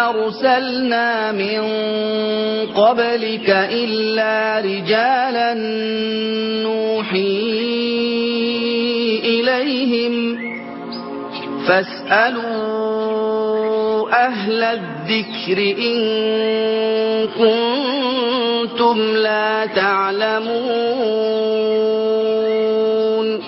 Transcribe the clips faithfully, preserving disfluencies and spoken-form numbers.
أرسلنا من قبلك إلا رجالا نوحي إليهم فاسألوا أهل الذكر إن كنتم لا تعلمون.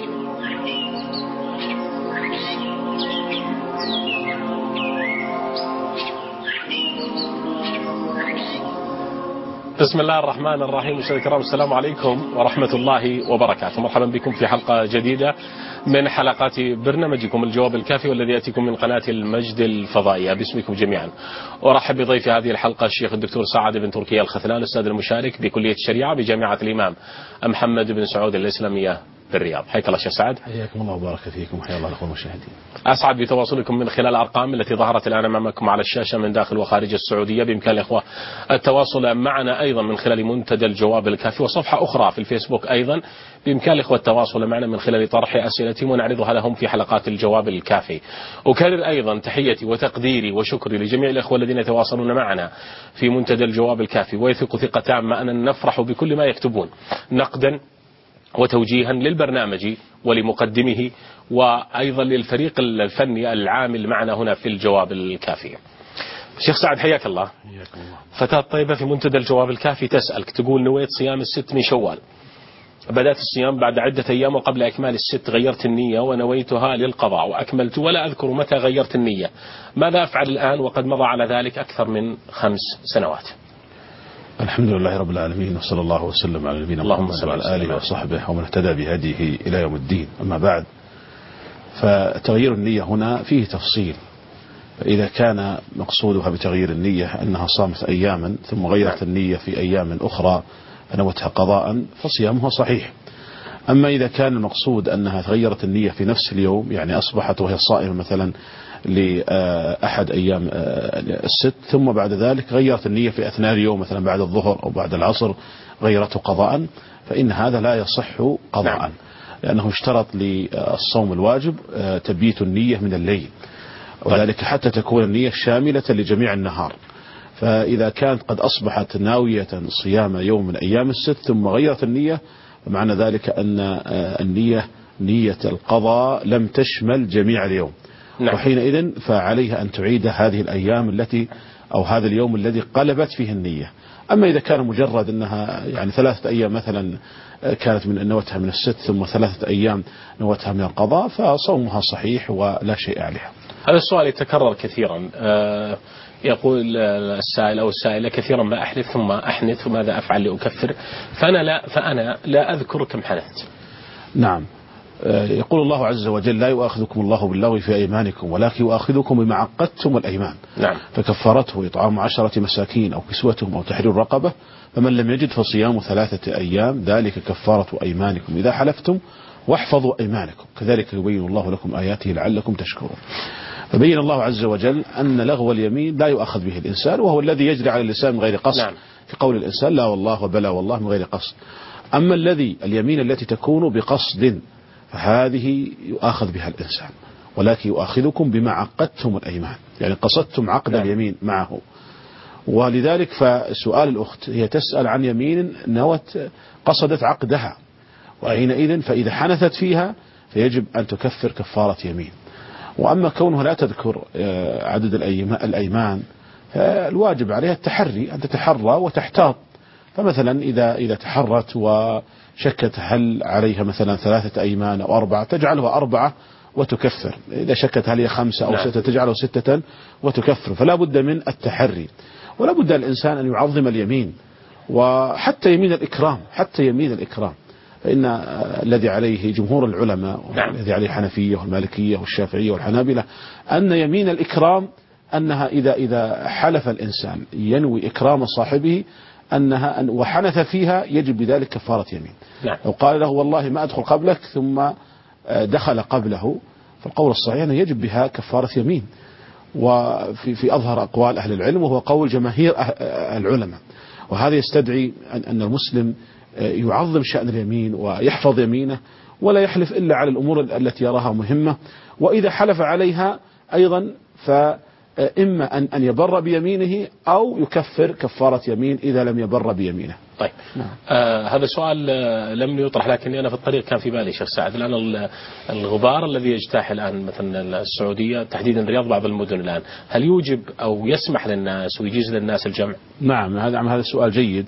بسم الله الرحمن الرحيم. مشاهدينا الكرام السلام عليكم ورحمة الله وبركاته. مرحبا بكم في حلقة جديدة من حلقات برنامجكم الجواب الكافي والذي يأتيكم من قناة المجد الفضائية. باسمكم جميعا أرحب بضيف هذه الحلقة الشيخ الدكتور سعد بن تركي الخثلان الأستاذ المشارك بكلية الشريعة بجامعة الإمام محمد بن سعود الإسلامية بالرياض. حياك الله شيخ سعد. حياكم الله وبارك فيكم. حيا الله لكم المشاهدين. أسعد بتواصلكم من خلال الأرقام التي ظهرت الآن أمامكم على الشاشة من داخل وخارج السعودية. بإمكان الإخوة التواصل معنا أيضا من خلال منتدى الجواب الكافي، وصفحة أخرى في الفيسبوك أيضا بإمكان الإخوة التواصل معنا من خلال طرح أسئلتهم ونعرضها لهم في حلقات الجواب الكافي. أكرر أيضا تحيتي وتقديري وشكري لجميع الإخوة الذين يتواصلون معنا في منتدى الجواب الكافي ويثق ثقة تامة أننا نفرح بكل ما يكتبون نقدا وتوجيها للبرنامج ولمقدمه وأيضا للفريق الفني العامل معنا هنا في الجواب الكافي. شيخ سعد حياك الله. فتاة طيبة في منتدى الجواب الكافي تسألك تقول: نويت صيام الست من شوال، بدأت الصيام بعد عدة أيام وقبل إكمال الست غيرت النية ونويتها للقضاء وأكملت ولا أذكر متى غيرت النية، ماذا أفعل الآن وقد مضى على ذلك أكثر من خمس سنوات؟ الحمد لله رب العالمين، وصلى الله وسلم على نبينا محمد وعلى آله وصحبه ومن اهتدى بهديه إلى يوم الدين. أما بعد، فتغيير النية هنا فيه تفصيل. فإذا كان مقصودها بتغيير النية أنها صامت أياما ثم غيرت النية في أيام أخرى نوتها قضاء فصيامها صحيح. أما إذا كان المقصود أنها تغيرت النية في نفس اليوم، يعني أصبحت وهي صائمة مثلا لأحد أيام الست ثم بعد ذلك غيرت النية في أثناء اليوم مثلا بعد الظهر أو بعد العصر غيرته قضاء، فإن هذا لا يصح قضاء. نعم. لأنه اشترط للصوم الواجب تبييت النية من الليل، وذلك حتى تكون النية شاملة لجميع النهار. فإذا كانت قد أصبحت ناوية صيام يوم من أيام الست ثم غيرت النية، فمعنى ذلك أن النية نية القضاء لم تشمل جميع اليوم. نعم. وحينئذ فعليها أن تعيد هذه الأيام التي أو هذا اليوم الذي قلبت فيه النية. أما إذا كان مجرد أنها يعني ثلاثة أيام مثلا كانت من نوتها من الست ثم ثلاثة أيام نوتها من القضاء فصومها صحيح ولا شيء عليها. هذا السؤال يتكرر كثيرا. أه يقول السائل أو السائلة كثيرا: ما أحلف ثم أحنث فماذا أفعل لأكفر؟ فأنا لا فأنا لا أذكر كم حنثت. نعم. يقول الله عز وجل: لا يؤاخذكم الله باللغو في أيمانكم ولكن يؤاخذكم بما عقدتم الأيمان. نعم. فكفرته إطعام عشرة مساكين أو كسوتهم أو تحرير رقبة، فمن لم يجد فصيام ثلاثة أيام ذلك كفارة أيمانكم إذا حلفتم واحفظوا أيمانكم كذلك يبين الله لكم آياته لعلكم تشكرون. فبين الله عز وجل أن لغو اليمين لا يؤخذ به الإنسان، وهو الذي يجري على اللسان من غير قصد. نعم. في قول الإنسان لا والله وبلا والله من غير قصد. أما الذي اليمين التي تكون بقصد فهذه يؤاخذ بها الإنسان، ولكن يؤاخذكم بما عقدتم الأيمان، يعني قصدتم عقد نعم. اليمين معه. ولذلك فسؤال الأخت هي تسأل عن يمين نوت قصدت عقدها، وحينئذ فإذا حنثت فيها فيجب أن تكفر كفارة يمين. وأما كونها لا تذكر عدد الأيمان الواجب عليها التحري، أن تتحرى وتحتاط. فمثلا إذا إذا تحرت وشكت هل عليها مثلا ثلاثة أيمان أو أربعة تجعلها أربعة وتكفر، إذا شكت هل هي خمسة أو ستة تجعله ستة وتكفر. فلا بد من التحري، ولا بد الإنسان أن يعظم اليمين، وحتى يمين الإكرام حتى يمين الإكرام فإن الذي عليه جمهور العلماء والذي عليه الحنفية والمالكية والشافعية والحنابلة أن يمين الإكرام أنها إذا إذا حلف الإنسان ينوي إكرام صاحبه أنها أن وحنث فيها يجب بذلك كفارة يمين. نعم. لو قال له والله ما أدخل قبلك ثم دخل قبله فالقول الصحيح أنه يجب بها كفارة يمين، وفي في أظهر أقوال أهل العلم وهو قول جماهير العلماء. وهذا يستدعي أن المسلم يعظم شأن اليمين ويحفظ يمينه ولا يحلف إلا على الأمور التي يراها مهمة، وإذا حلف عليها أيضا إما أن أن يبر بيمينه أو يكفر كفارة يمين إذا لم يبر بيمينه. طيب نعم. آه هذا سؤال آه لم يطرح، لكني أنا في الطريق كان في بالي شيخ سعد الآن الغبار الذي يجتاح الآن مثلا السعودية تحديدا الرياض بعض المدن الآن، هل يوجب أو يسمح للناس ويجيز للناس الجمع؟ نعم هذا هذا سؤال جيد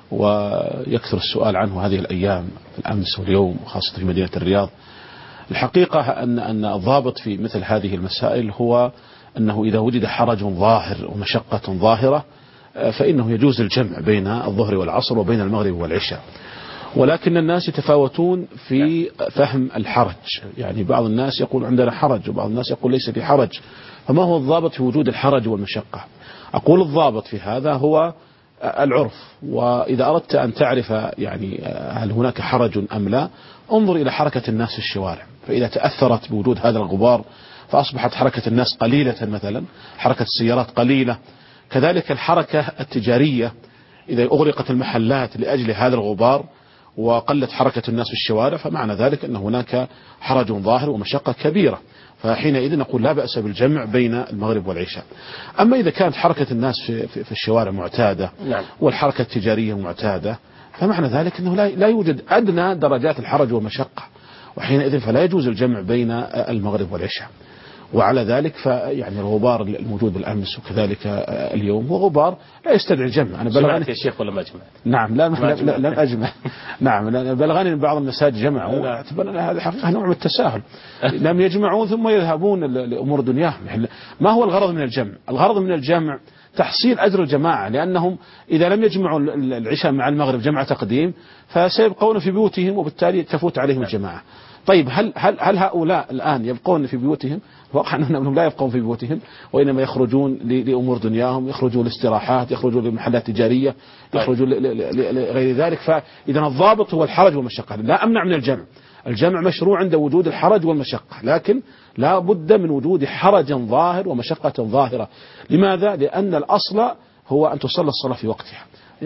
ويكثر السؤال عنه هذه الأيام الأمس واليوم وخاصة في مدينة الرياض. الحقيقة أن أن الضابط في مثل هذه المسائل هو أنه إذا وجد حرج ظاهر ومشقة ظاهرة فإنه يجوز الجمع بين الظهر والعصر وبين المغرب والعشاء، ولكن الناس يتفاوتون في فهم الحرج. يعني بعض الناس يقول عندنا حرج وبعض الناس يقول ليس في حرج، فما هو الضابط في وجود الحرج والمشقة؟ أقول الضابط في هذا هو العرف، وإذا أردت أن تعرف يعني هل هناك حرج أم لا انظر إلى حركة الناس في الشوارع، فإذا تأثرت بوجود هذا الغبار فأصبحت حركة الناس قليلة، مثلا حركة السيارات قليلة، كذلك الحركة التجارية إذا أغلقت المحلات لأجل هذا الغبار وقلت حركة الناس في الشوارع فمعنى ذلك أن هناك حرج ظاهر ومشقة كبيرة، فحينئذ نقول لا بأس بالجمع بين المغرب والعشاء. أما إذا كانت حركة الناس في, في, في الشوارع معتادة نعم. والحركة التجارية معتادة فمعنى ذلك أنه لا, لا يوجد أدنى درجات الحرج والمشقة، وحينئذ فلا يجوز الجمع بين المغرب والعشاء. وعلى ذلك فيعني الغبار الموجود بالأمس وكذلك اليوم هو غبار لا يستدعي الجمع. أنا بلغني يا شيخ ولا ما جمعت؟ نعم لا لن أجمع. نعم بلغني من بعض المساجد جمعوا، اعتبرنا هذا حقيقة نوع من التساهل. لم يجمعوا ثم يذهبون لأمور دنياهم. ما هو الغرض من الجمع؟ الغرض من الجمع تحصيل أجر الجماعة، لأنهم إذا لم يجمعوا العشاء مع المغرب جمع تقديم فسيبقون في بيوتهم وبالتالي تفوت عليهم الجماعة. طيب هل هل هل هؤلاء الآن يبقون في بيوتهم؟ واقع أنهم لا يبقون في بيوتهم وإنما يخرجون لأمور دنياهم، يخرجون لاستراحات، يخرجون لمحلات تجارية، يخرجون لغير ذلك. فإذا الضابط هو الحرج والمشقة. لا أمنع من الجمع، الجمع مشروع عند وجود الحرج والمشقة، لكن لا بد من وجود حرج ظاهر ومشقة ظاهرة. لماذا؟ لأن الأصل هو أن تصلى الصلاة في وقتها،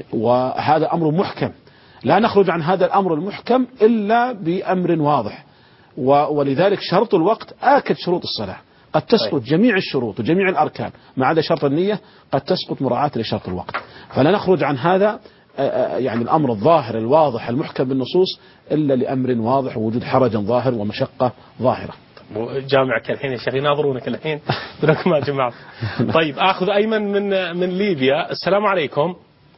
وهذا أمر محكم لا نخرج عن هذا الأمر المحكم إلا بأمر واضح. ولذلك شرط الوقت آكد شروط الصلاة، قد تسقط جميع الشروط وجميع الأركان ما عدا شرط النية، قد تسقط مراعاة لشرط الوقت. فلا نخرج عن هذا يعني الأمر الظاهر الواضح المحكم بالنصوص إلا لأمر واضح ووجود حرج ظاهر ومشقة ظاهرة. جامعك الحين يا شيخ يناظرونك الحين دونك ما جمعت. طيب آخذ أيمن من من ليبيا. السلام عليكم.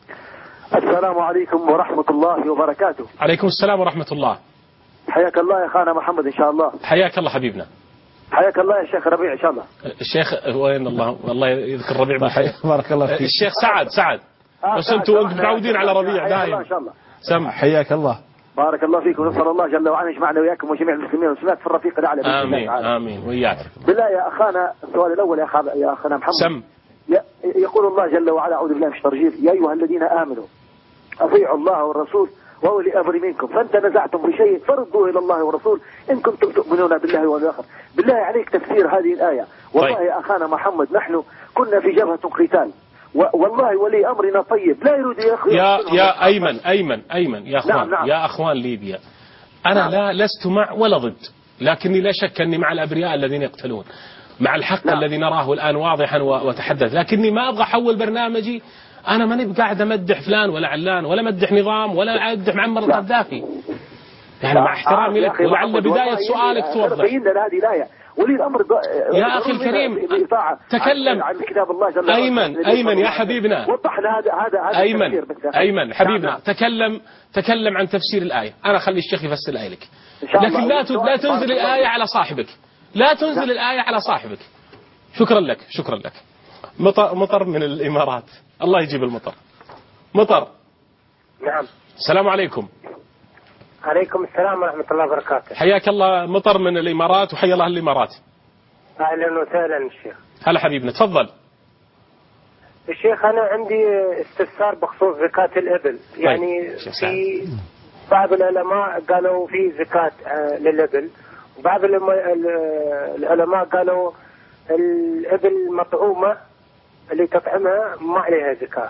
السلام عليكم ورحمة الله وبركاته. عليكم السلام ورحمة الله. حياك الله يا أخانا محمد إن شاء الله. حياك الله حبيبنا. حياك الله يا شيخ ربيع إن شاء الله. الشيخ وين الله والله يذكر ربيع بالخير. بارك الله فيك. الشيخ سعد سعد آه بس أنتم متعودين على ربيع دائما. إن شاء الله. سم. حياك الله. بارك الله فيك ونسأل الله جل وعلا يجمعنا وياكم وجميع المسلمين والمسلمات في الرفيق الأعلى. آمين آمين وإياك. بالله يا أخانا السؤال الأول يا أخ يا أخانا محمد. سم. يقول الله جل وعلا أعوذ بالله من الشيطان الرجيم يا أيها الذين آمنوا أطيعوا الله والرسول وأولي الأمر منكم فإن تنازعتم في شيء فردوه إلى الله والرسول إن كنتم تؤمنون بالله والآخر. بالله عليك تفسير هذه الآية. والله يا أخانا محمد نحن كنا في جبهة قتال والله ولي أمرنا طيب لا يريد يخرج. يا يا أيمن أيمن أيمن يا أخوان. نعم نعم. يا أخوان ليبيا أنا نعم. لا لست مع ولا ضد، لكني لا شك أني مع الأبرياء الذين يقتلون، مع الحق نعم. الذي نراه الآن واضحا وتحدث، لكني ما أبغى أحول برنامجي. أنا ماني قاعد أمدح فلان ولا علان ولا أمدح نظام ولا أمدح معمر القذافي. يعني مع احترامي لك ولعل بداية سؤالك توضح. هذه الآية ولي الأمر يا أخي الكريم تكلم. عن كتاب الله جل وعلا. أيمن أيمن يا حبيبنا وضحنا هذا هذا هذا أيمن أيمن حبيبنا نعم. تكلم تكلم عن تفسير الآية. أنا خلي الشيخ يفسر الآية لك، لكن لا لا تنزل الآية على صاحبك، لا تنزل الآية على صاحبك. شكرا لك شكرا لك. مطر مطر من الإمارات، الله يجيب المطر. مطر. نعم. السلام عليكم. عليكم السلام ورحمة الله وبركاته. حياك الله. مطر من الإمارات وحيا الله الإمارات. أهلا وسهلا الشيخ. هلا حبيبنا تفضل. الشيخ أنا عندي استفسار بخصوص زكاة الإبل. يعني في بعض العلماء قالوا في زكاة للإبل، وبعض العلماء قالوا الإبل مطعومة اللي تطعمها ما عليها زكاة.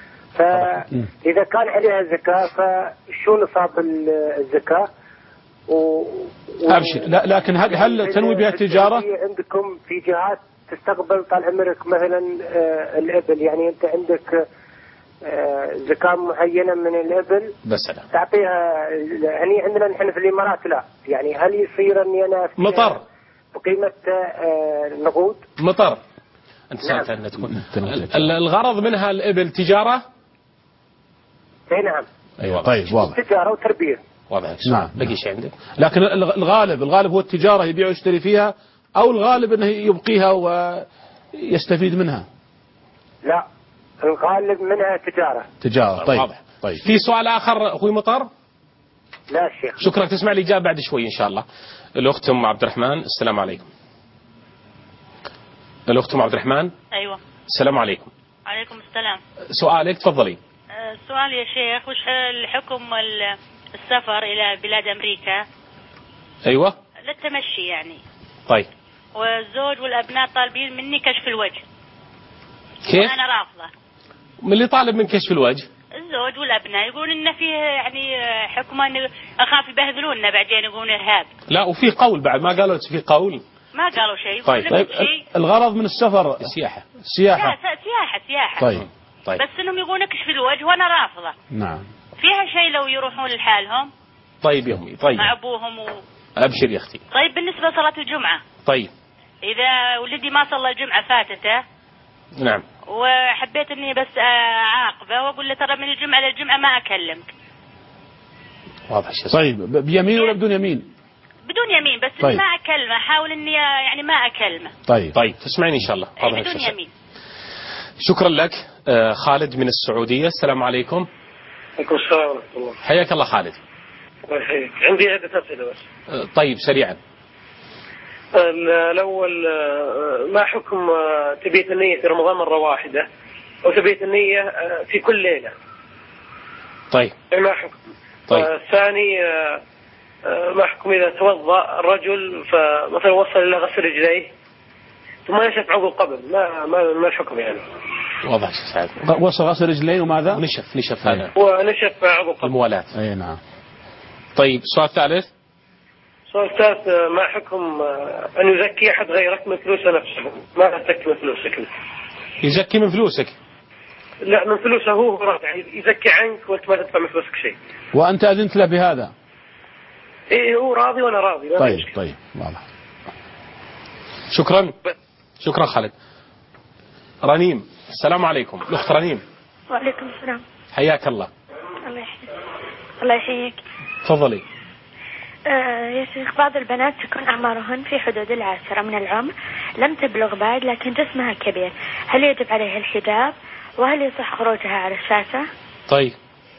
فإذا كان عليها زكاة فشو نصاب الزكاة؟ و... أبشر. لا لكن هل هل تنوي بها التجارة؟ عندكم في جهات تستقبل طال عمرك مثلا آه الإبل، يعني أنت عندك آه زكاة معينة من الإبل بس تعطيها، يعني عندنا نحن في الإمارات لا، يعني هل يصير أني أنا مطر بقيمة آه نقود؟ مطر أنت سألت أن تكون الغرض منها الإبل تجارة؟ اي نعم. أيوة طيب واضح. تجارة وتربية. واضح. نعم. بقي شيء عندك؟ لكن الغالب الغالب هو التجارة، يبيع ويشتري فيها، أو الغالب أنه يبقيها ويستفيد منها؟ لا، الغالب منها تجارة. تجارة. طيب. واضح. طيب. في سؤال آخر أخوي مطر؟ لا شيخ. شكرا، تسمع الإجابة بعد شوي إن شاء الله. الأخت أم عبد الرحمن، السلام عليكم. الأخت أم عبد الرحمن. أيوة. السلام عليكم. عليكم السلام. سؤالك تفضلي. السؤال يا شيخ، وش الحكم السفر إلى بلاد أمريكا؟ أيوة. للتمشي يعني. طيب. والزوج والأبناء طالبين مني كشف الوجه. كيف؟ وأنا رافضة. من اللي طالب من كشف الوجه؟ الزوج والأبناء يقولون إن فيه يعني حكم أن أخاف يبهذلوننا بعدين، يقولون إرهاب. لا، وفي قول بعد، ما قالوا في قول؟ ما قالوا شيء. طيب. طيب. الغرض من السفر السياحة. سياحة. سياحة سياحة. طيب. طيب. بس إنهم يقولون كشف الوجه وأنا رافضة. نعم. فيها شيء لو يروحون لحالهم؟ طيب يا أمي. طيب. مع أبوهم و... أبشر يا أختي. طيب بالنسبة لصلاة الجمعة. طيب. إذا ولدي ما صلى الجمعة فاتته. نعم. وحبيت إني بس أعاقبه وأقول له ترى من الجمعة للجمعة ما أكلمك. واضح شيء. طيب بيمين ولا بدون يمين؟ بدون يمين، بس طيب. إني ما أكلمه، حاول إني يعني ما أكلمه. طيب. طيب تسمعني إن شاء الله. أي بدون يمين. شكرا لك. آه خالد من السعودية، السلام عليكم. عليكم السلام ورحمة الله. حياك الله خالد. الله يحييك. عندي عدة أسئلة بس. آه طيب سريعا. الأول، ما حكم تبيت النية في رمضان مرة واحدة أو تبيت النية في كل ليلة؟ طيب. ما حكم؟ طيب. الثاني، ما حكم إذا توضأ الرجل فمثلا وصل إلى غسل رجليه ثم نشف عضو قبل، ما ما ما الحكم يعني؟ واضح شيء سعد. وصل غسل رجلين وماذا؟ ونشف نشف هذا. ونشف عضو قبل. الموالاة. أي نعم. طيب السؤال الثالث. السؤال الثالث، ما حكم أن يزكي أحد غيرك من فلوسه نفسه؟ ما تزكي من فلوسك. يزكي من فلوسك؟ لا، من فلوسه هو، يعني يزكي عنك وأنت ما تدفع من فلوسك شيء. وأنت أذنت له بهذا؟ إيه، هو راضي وأنا راضي. طيب طيب واضح. شكرا. شكرا خالد. رنيم، السلام عليكم. الأخت رنيم. وعليكم السلام. حياك الله. الله يحييك. الله يحييك. تفضلي. آه يا شيخ، بعض البنات تكون أعمارهن في حدود العاشرة من العمر، لم تبلغ بعد لكن جسمها كبير، هل يجب عليها الحجاب؟ وهل يصح خروجها على الشاشة؟ طيب.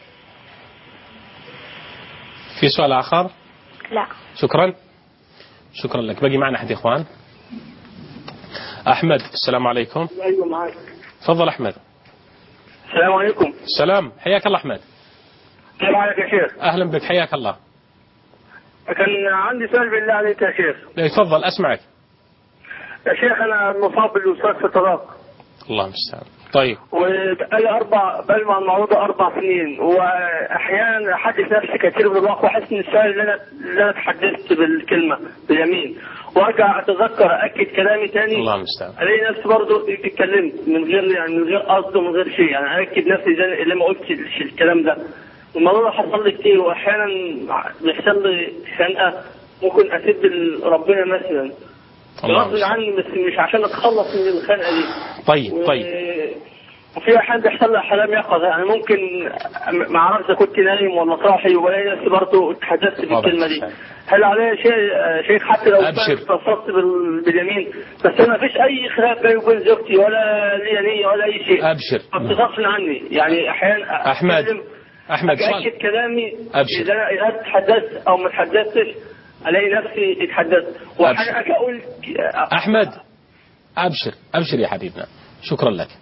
في سؤال آخر؟ لا. شكرا. شكرا لك. بقي معنا أحد إخوان. أحمد، السلام عليكم. أيوة معك. تفضل أحمد. السلام عليكم. السلام، حياك الله أحمد. السلام عليكم يا شيخ. أهلا بك، حياك الله. كان عندي سؤال بالله عليك يا شيخ. تفضل أسمعك. يا شيخ أنا مصاب بالوسواس في الطلاق. الله المستعان. طيب. وبقالي أربع بقالي مع الموضوع أربع سنين، وأحيانا أحدث نفسي كثير بالواقع وأحس إن السؤال اللي أنا اللي أنا تحدثت بالكلمة باليمين، وأرجع أتذكر أأكد كلامي تاني. الله المستعان. ألاقي نفسي برضه اتكلمت من غير يعني من غير قصد ومن غير شيء، يعني أأكد نفسي زي اللي ما قلتش الكلام ده. الموضوع ده حصل لي كتير، وأحيانا بيحصل لي خنقة ممكن أسب ربنا مثلا غصب عني، بس مش عشان أتخلص من الخنقة دي. طيب و... طيب. وفي أحيان بيحصل لي أحلام يقظة، يعني ممكن ما أعرفش إذا كنت نايم ولا صاحي وبلاقي نفسي برضه اتحدثت بالكلمة دي. هل عليها شيء شيخ حتى لو اتصلت باليمين؟ بس أنا مفيش أي خلاف بيني وبين زوجتي ولا لي نية ولا أي شيء. أبشر. غصب عني، يعني أحيانا أحمد أحمد أكد كلامي. أبشر. إذا إذا تحدثت أو ما تحدثتش ألاقي نفسي اتحدثت، وأحيانا أقول أحمد أبشر أبشر يا حبيبنا. شكرا لك.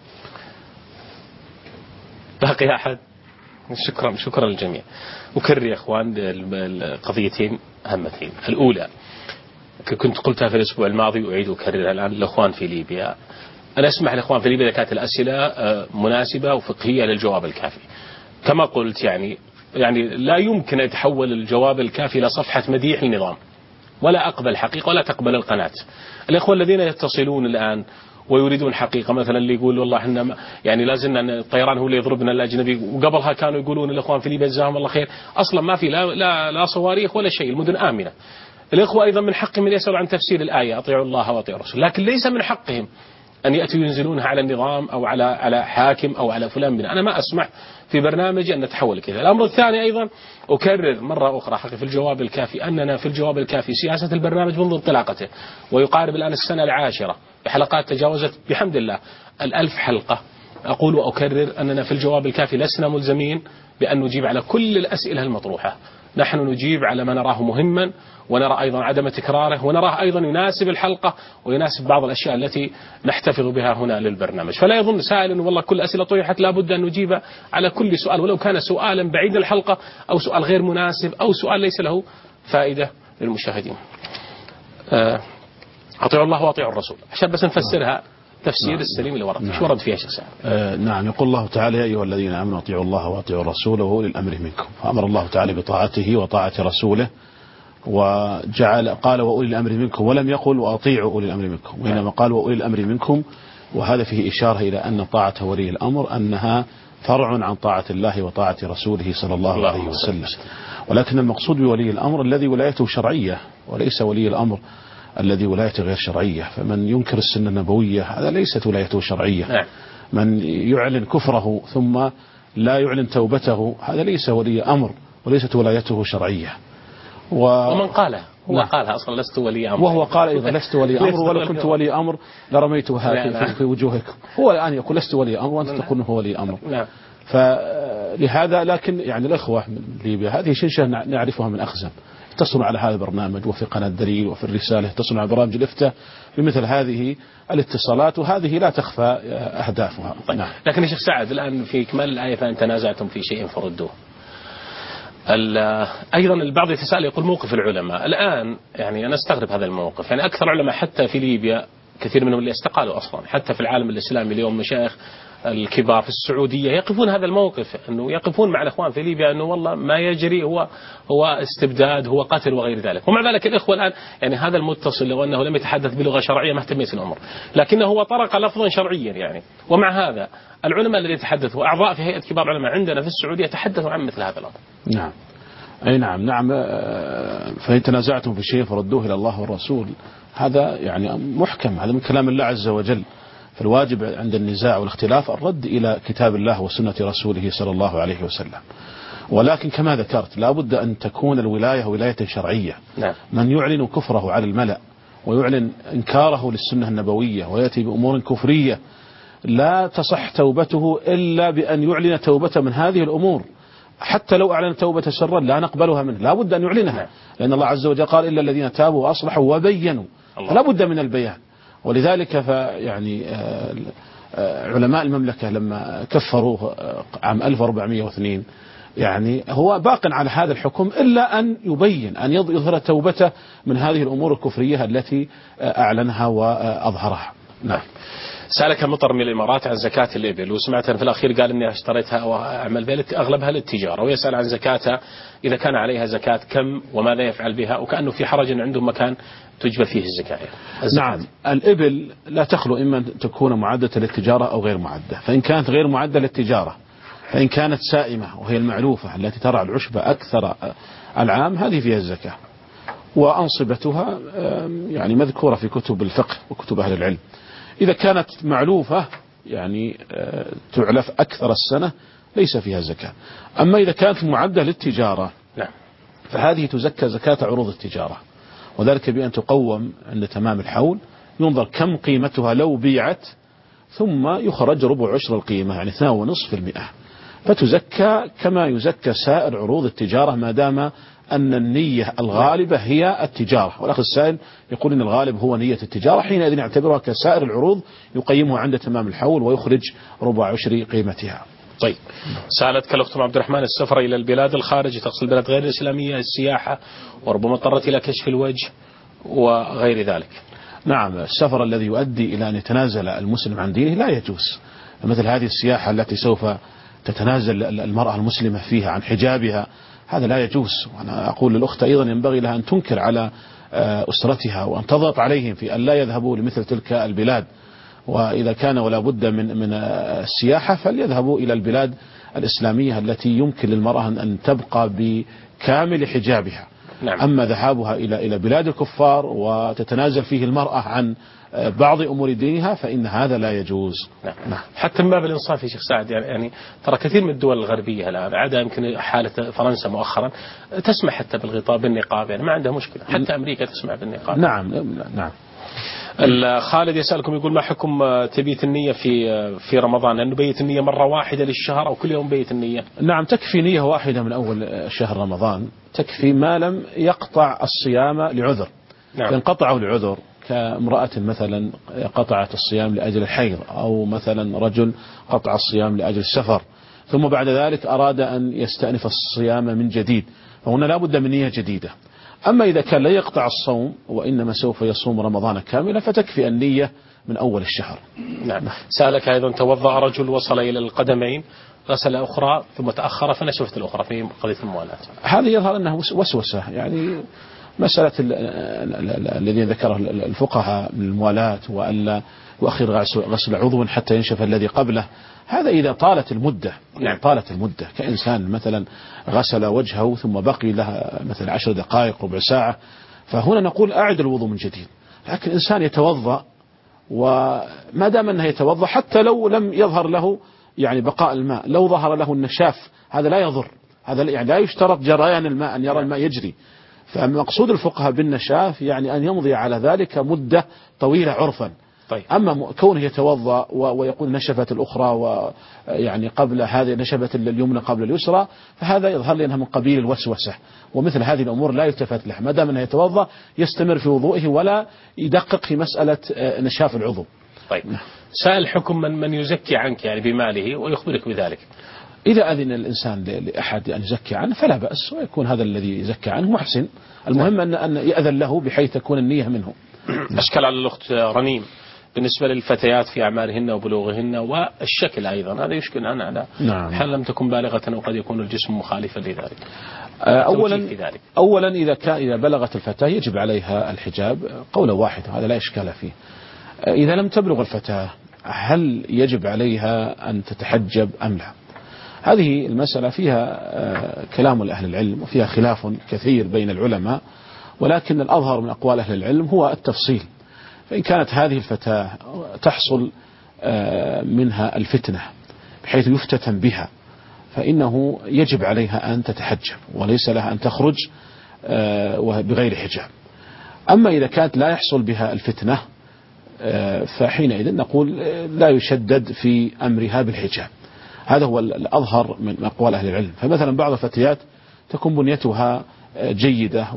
باقي أحد؟ شكرا شكرا للجميع. أكرر يا إخوان القضيتين هامتين. الأولى كنت قلتها في الأسبوع الماضي وأعيد أكررها الآن للإخوان في ليبيا. أنا أسمح للإخوان في ليبيا إذا كانت الأسئلة مناسبة وفقهية للجواب الكافي. كما قلت يعني يعني لا يمكن أن يتحول الجواب الكافي إلى صفحة مديح للنظام. ولا أقبل حقيقة ولا تقبل القناة. الإخوة الذين يتصلون الآن ويريدون حقيقة، مثلا اللي يقول والله احنا يعني لازلنا الطيران هو اللي يضربنا الأجنبي، وقبلها كانوا يقولون الإخوان في ليبيا جزاهم الله خير، أصلا ما في لا, لا, لا صواريخ ولا شيء، المدن آمنة. الإخوة أيضا من حقهم أن يسألوا عن تفسير الآية أطيعوا الله وأطيعوا الرسول، لكن ليس من حقهم أن يأتوا ينزلونها على النظام أو على على حاكم أو على فلان من. أنا ما أسمح في برنامجي أن نتحول كذا. الأمر الثاني أيضا أكرر مرة أخرى حقي في الجواب الكافي أننا في الجواب الكافي سياسة البرنامج منذ انطلاقته، ويقارب الآن السنة العاشرة بحلقات تجاوزت بحمد الله الألف حلقة. أقول وأكرر أننا في الجواب الكافي لسنا ملزمين بأن نجيب على كل الأسئلة المطروحة، نحن نجيب على ما نراه مهما، ونرى أيضا عدم تكراره، ونراه أيضا يناسب الحلقة ويناسب بعض الأشياء التي نحتفظ بها هنا للبرنامج. فلا يظن سائل أنه والله كل أسئلة طرحت لابد أن نجيب على كل سؤال، ولو كان سؤالا بعيد الحلقة أو سؤال غير مناسب أو سؤال ليس له فائدة للمشاهدين. أطيعوا الله وأطيعوا الرسول، عشان بس نفسرها تفسير نعم. السليم اللي ورد. نعم. شو ورد فيها شيخ سعد؟ آه نعم. يقول الله تعالى: يا أيها الذين آمنوا أطيعوا الله وأطيعوا الرسول وأولي الأمر منكم. فأمر الله تعالى بطاعته وطاعة رسوله، وجعل قال وأولي الأمر منكم، ولم يقل وأطيعوا أولي الأمر منكم، وإنما قال وأولي الأمر منكم. وهذا فيه إشارة إلى أن طاعة ولي الأمر أنها فرع عن طاعة الله وطاعة رسوله صلى الله عليه وسلم. ولكن المقصود بولي الأمر الذي ولايته شرعية، وليس ولي الأمر الذي ولايته غير شرعية. فمن ينكر السنة النبوية هذا ليست ولايته شرعية. من يعلن كفره ثم لا يعلن توبته هذا ليس ولي أمر وليست ولايته شرعية. و... ومن قاله هو نعم. قالها أصلا لست ولي أمر، وهو قال إذا لست ولي أمر ولو كنت ولي أمر لرميتها في, في وجوهكم. هو الآن يقول لست ولي أمر وأنت تقول هو ولي أمر. نعم. فلهذا لكن يعني الأخوة من ليبيا هذه شنشة نعرفها من أخزم، اتصلوا على هذا البرنامج وفي قناة دليل وفي الرسالة، اتصلوا على برامج الإفتاء بمثل هذه الاتصالات، وهذه لا تخفى أهدافها. طيب. نعم. لكن يا شيخ سعد الآن في إكمال الآية فإن تنازعتم في شيء فردوه. أيضا البعض يتساءل يقول موقف العلماء الآن، يعني أنا استغرب هذا الموقف. يعني أكثر علماء حتى في ليبيا كثير منهم اللي استقالوا أصلا، حتى في العالم الإسلامي اليوم مشايخ الكبار في السعودية يقفون هذا الموقف، أنه يقفون مع الأخوان في ليبيا أنه والله ما يجري هو هو استبداد، هو قتل وغير ذلك. ومع ذلك الإخوة الآن يعني هذا المتصل لو أنه لم يتحدث بلغة شرعية ما اهتميت الأمر، لكنه هو طرق لفظا شرعيا يعني. ومع هذا العلماء الذين تحدثوا أعضاء في هيئة كبار العلماء عندنا في السعودية تحدثوا عن مثل هذا الأمر. نعم. أي نعم نعم. فإن تنازعتم في شيء فردوه إلى الله والرسول، هذا يعني محكم، هذا من كلام الله عز وجل. فالواجب عند النزاع والاختلاف الرد إلى كتاب الله وسنة رسوله صلى الله عليه وسلم. ولكن كما ذكرت لا بد أن تكون الولاية ولاية شرعية. نعم. من يعلن كفره على الملأ ويعلن إنكاره للسنة النبوية ويأتي بأمور كفرية لا تصح توبته إلا بأن يعلن توبته من هذه الأمور. حتى لو أعلن توبة سرا لا نقبلها منه، لا بد أن يعلنها، لأن الله عز وجل قال إلا الذين تابوا وأصلحوا وبينوا، فلا بد من البيان. ولذلك فيعني علماء المملكة لما كفروه عام ألف وأربعمائة واثنين يعني هو باق على هذا الحكم إلا أن يبين أن يظهر توبته من هذه الأمور الكفرية التي أعلنها وأظهرها. نعم. سألك مطر من الإمارات عن زكاة الإبل، وسمعت في الأخير قال إني اشتريتها وأعمل بها أغلبها للتجارة، ويسأل عن زكاتها إذا كان عليها زكاة كم وماذا يفعل بها، وكأنه في حرج عندهم مكان تجبى فيه الزكاة. نعم. الإبل لا تخلو إما أن تكون معدة للتجارة أو غير معدة، فإن كانت غير معدة للتجارة، فإن كانت سائمة وهي المعلوفة التي ترعى العشبة أكثر العام هذه فيها الزكاة، وأنصبتها يعني مذكورة في كتب الفقه وكتب أهل العلم. إذا كانت معلوفة يعني تعلف أكثر السنة ليس فيها زكاة. أما إذا كانت معدة للتجارة فهذه تزكى زكاة عروض التجارة، وذلك بأن تقوم عند تمام الحول، ينظر كم قيمتها لو بيعت، ثم يخرج ربع عشر القيمة يعني اثنين ونصف المئة، فتزكى كما يزكى سائر عروض التجارة ما دام أن النية الغالبة هي التجارة. والأخ السائل يقول إن الغالب هو نية التجارة، حينئذ يعتبرها كسائر العروض يقيمها عند تمام الحول ويخرج ربع عشر قيمتها. طيب. سألتك الأخت عبد الرحمن السفر إلى البلاد الخارج تقصد البلاد غير الإسلامية السياحة، وربما اضطرت إلى كشف الوجه وغير ذلك. نعم. السفر الذي يؤدي إلى أن يتنازل المسلم عن دينه لا يجوز، مثل هذه السياحة التي سوف تتنازل المرأة المسلمة فيها عن حجابها هذا لا يجوز. وأنا أقول للأخت أيضا ينبغي لها أن تنكر على أسرتها، وأن تضغط عليهم في أن لا يذهبوا لمثل تلك البلاد، وإذا كان ولا بد من من السياحة فليذهبوا إلى البلاد الإسلامية التي يمكن للمرأة أن تبقى بكامل حجابها. نعم. أما ذهابها إلى إلى بلاد الكفار وتتنازل فيه المرأة عن بعض أمور دينها فإن هذا لا يجوز. نعم. نعم. حتى من باب الإنصاف يا شيخ سعد، يعني, يعني ترى كثير من الدول الغربية الآن عدا يمكن حالة فرنسا مؤخرا تسمح حتى بالغطاء بالنقاب، يعني ما عندها مشكلة، حتى أمريكا تسمح بالنقاب. نعم نعم. خالد يسألكم يقول ما حكم تبيت النية في في رمضان؟ أن نبيت النية مرة واحدة للشهر أو كل يوم بيت النية؟ نعم تكفي نية واحدة من أول شهر رمضان، تكفي ما لم يقطع الصيام لعذر. نعم. إن قطعه لعذر كامرأة مثلا قطعت الصيام لأجل الحيض، أو مثلا رجل قطع الصيام لأجل السفر ثم بعد ذلك أراد أن يستأنف الصيام من جديد، فهنا لا بد من نية جديدة. أما إذا كان لا يقطع الصوم وإنما سوف يصوم رمضان كاملا فتكفي النية من أول الشهر. نعم. سألك أيضا توضأ رجل وصل إلى القدمين غسل أخرى ثم تأخر فنشفت الأخرى في قضية الموالاة، هذا يظهر أنه وسوسة، يعني مسألة الذي ذكره الفقهاء من الموالاة وألا يؤخر غسل عضو حتى ينشف الذي قبله، هذا إذا طالت المدة. يعني طالت المدة كإنسان مثلا غسل وجهه ثم بقي لها مثلا عشر دقائق ربع ساعة، فهنا نقول أعد الوضوء من جديد. لكن إنسان يتوضأ وما دام أنه يتوضأ حتى لو لم يظهر له يعني بقاء الماء، لو ظهر له النشاف هذا لا يضر، هذا يعني لا يشترط جريان الماء أن يرى الماء يجري. فمقصود الفقهاء بالنشاف يعني أن يمضي على ذلك مدة طويلة عرفا. طيب. أما كونه يتوضأ ويقول نشفت الأخرى ويعني قبل هذه نشفت اليمنى قبل اليسرى، فهذا يظهر لي أنها من قبيل الوسوسة، ومثل هذه الأمور لا يلتفت لها، ما دام أنه يتوضأ يستمر في وضوئه ولا يدقق في مسألة نشاف العضو. طيب. سأل حكم من من يزكي عنك يعني بماله ويخبرك بذلك؟ إذا أذن الإنسان لأحد أن يزكي عنه فلا بأس، ويكون هذا الذي يزكي عنه محسن، المهم أن أن يأذن له بحيث تكون النية منه. أشكال على الأخت رنيم بالنسبة للفتيات في أعمارهن وبلوغهن والشكل أيضا، هذا يشكل عنه على نعم. حال لم تكن بالغة وقد يكون الجسم مخالفا لذلك. أولا أولا إذا كان إذا بلغت الفتاة يجب عليها الحجاب قولا واحدا، هذا لا إشكال فيه. إذا لم تبلغ الفتاة هل يجب عليها أن تتحجب أم لا؟ هذه المسألة فيها كلام لأهل العلم وفيها خلاف كثير بين العلماء، ولكن الأظهر من أقوال أهل العلم هو التفصيل. فإن كانت هذه الفتاة تحصل منها الفتنة بحيث يفتتن بها فإنه يجب عليها أن تتحجب وليس لها أن تخرج بغير حجاب. أما إذا كانت لا يحصل بها الفتنة فحينئذ نقول لا يشدد في أمرها بالحجاب. هذا هو الأظهر من أقوال أهل العلم. فمثلا بعض الفتيات تكون بنيتها جيدة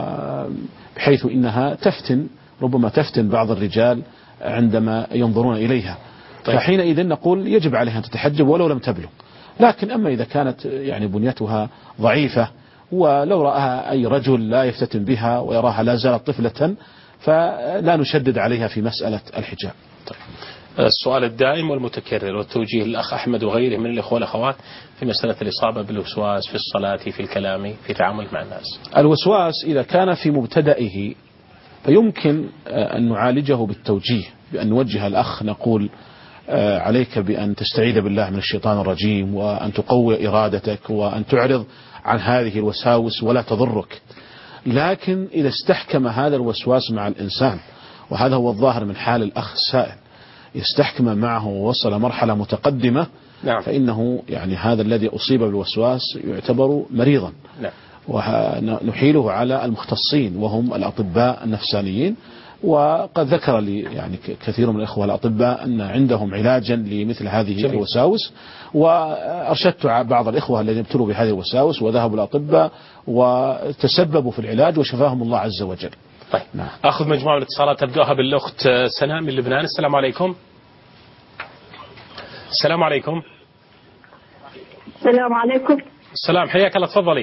وبحيث إنها تفتن ربما تفتن بعض الرجال عندما ينظرون إليها. طيب. فحينئذ نقول يجب عليها أن تتحجب ولو لم تبلغ. لكن أما إذا كانت يعني بنيتها ضعيفة ولو رأها أي رجل لا يفتتن بها ويراها لا زالت طفلة فلا نشدد عليها في مسألة الحجاب. طيب. السؤال الدائم والمتكرر والتوجيه للأخ أحمد وغيره من الإخوة والأخوات في مسألة الإصابة بالوسواس في الصلاة في الكلام في تعامل مع الناس. الوسواس إذا كان في مبتدئه فيمكن أن نعالجه بالتوجيه بأن نوجه الأخ نقول عليك بأن تستعيذ بالله من الشيطان الرجيم وأن تقوي إرادتك وأن تعرض عن هذه الوساوس ولا تضرك. لكن إذا استحكم هذا الوسواس مع الإنسان، وهذا هو الظاهر من حال الأخ السائل، يستحكم معه ووصل مرحلة متقدمة، نعم. فإنه يعني هذا الذي أصيب بالوسواس يعتبر مريضا. نعم. ونحيله على المختصين وهم الأطباء النفسانيين، وقد ذكر لي يعني كثير من الإخوة الأطباء أن عندهم علاجا لمثل هذه جميل. الوساوس، وأرشدت بعض الإخوة الذين ابتلوا بهذه الوساوس وذهبوا الأطباء وتسببوا في العلاج وشفاهم الله عز وجل. طيب. نعم. أخذ مجموعة من الاتصالات تبدأها بالأخت سناء من لبنان. السلام عليكم. السلام عليكم. السلام عليكم. السلام، حياك الله، تفضلي.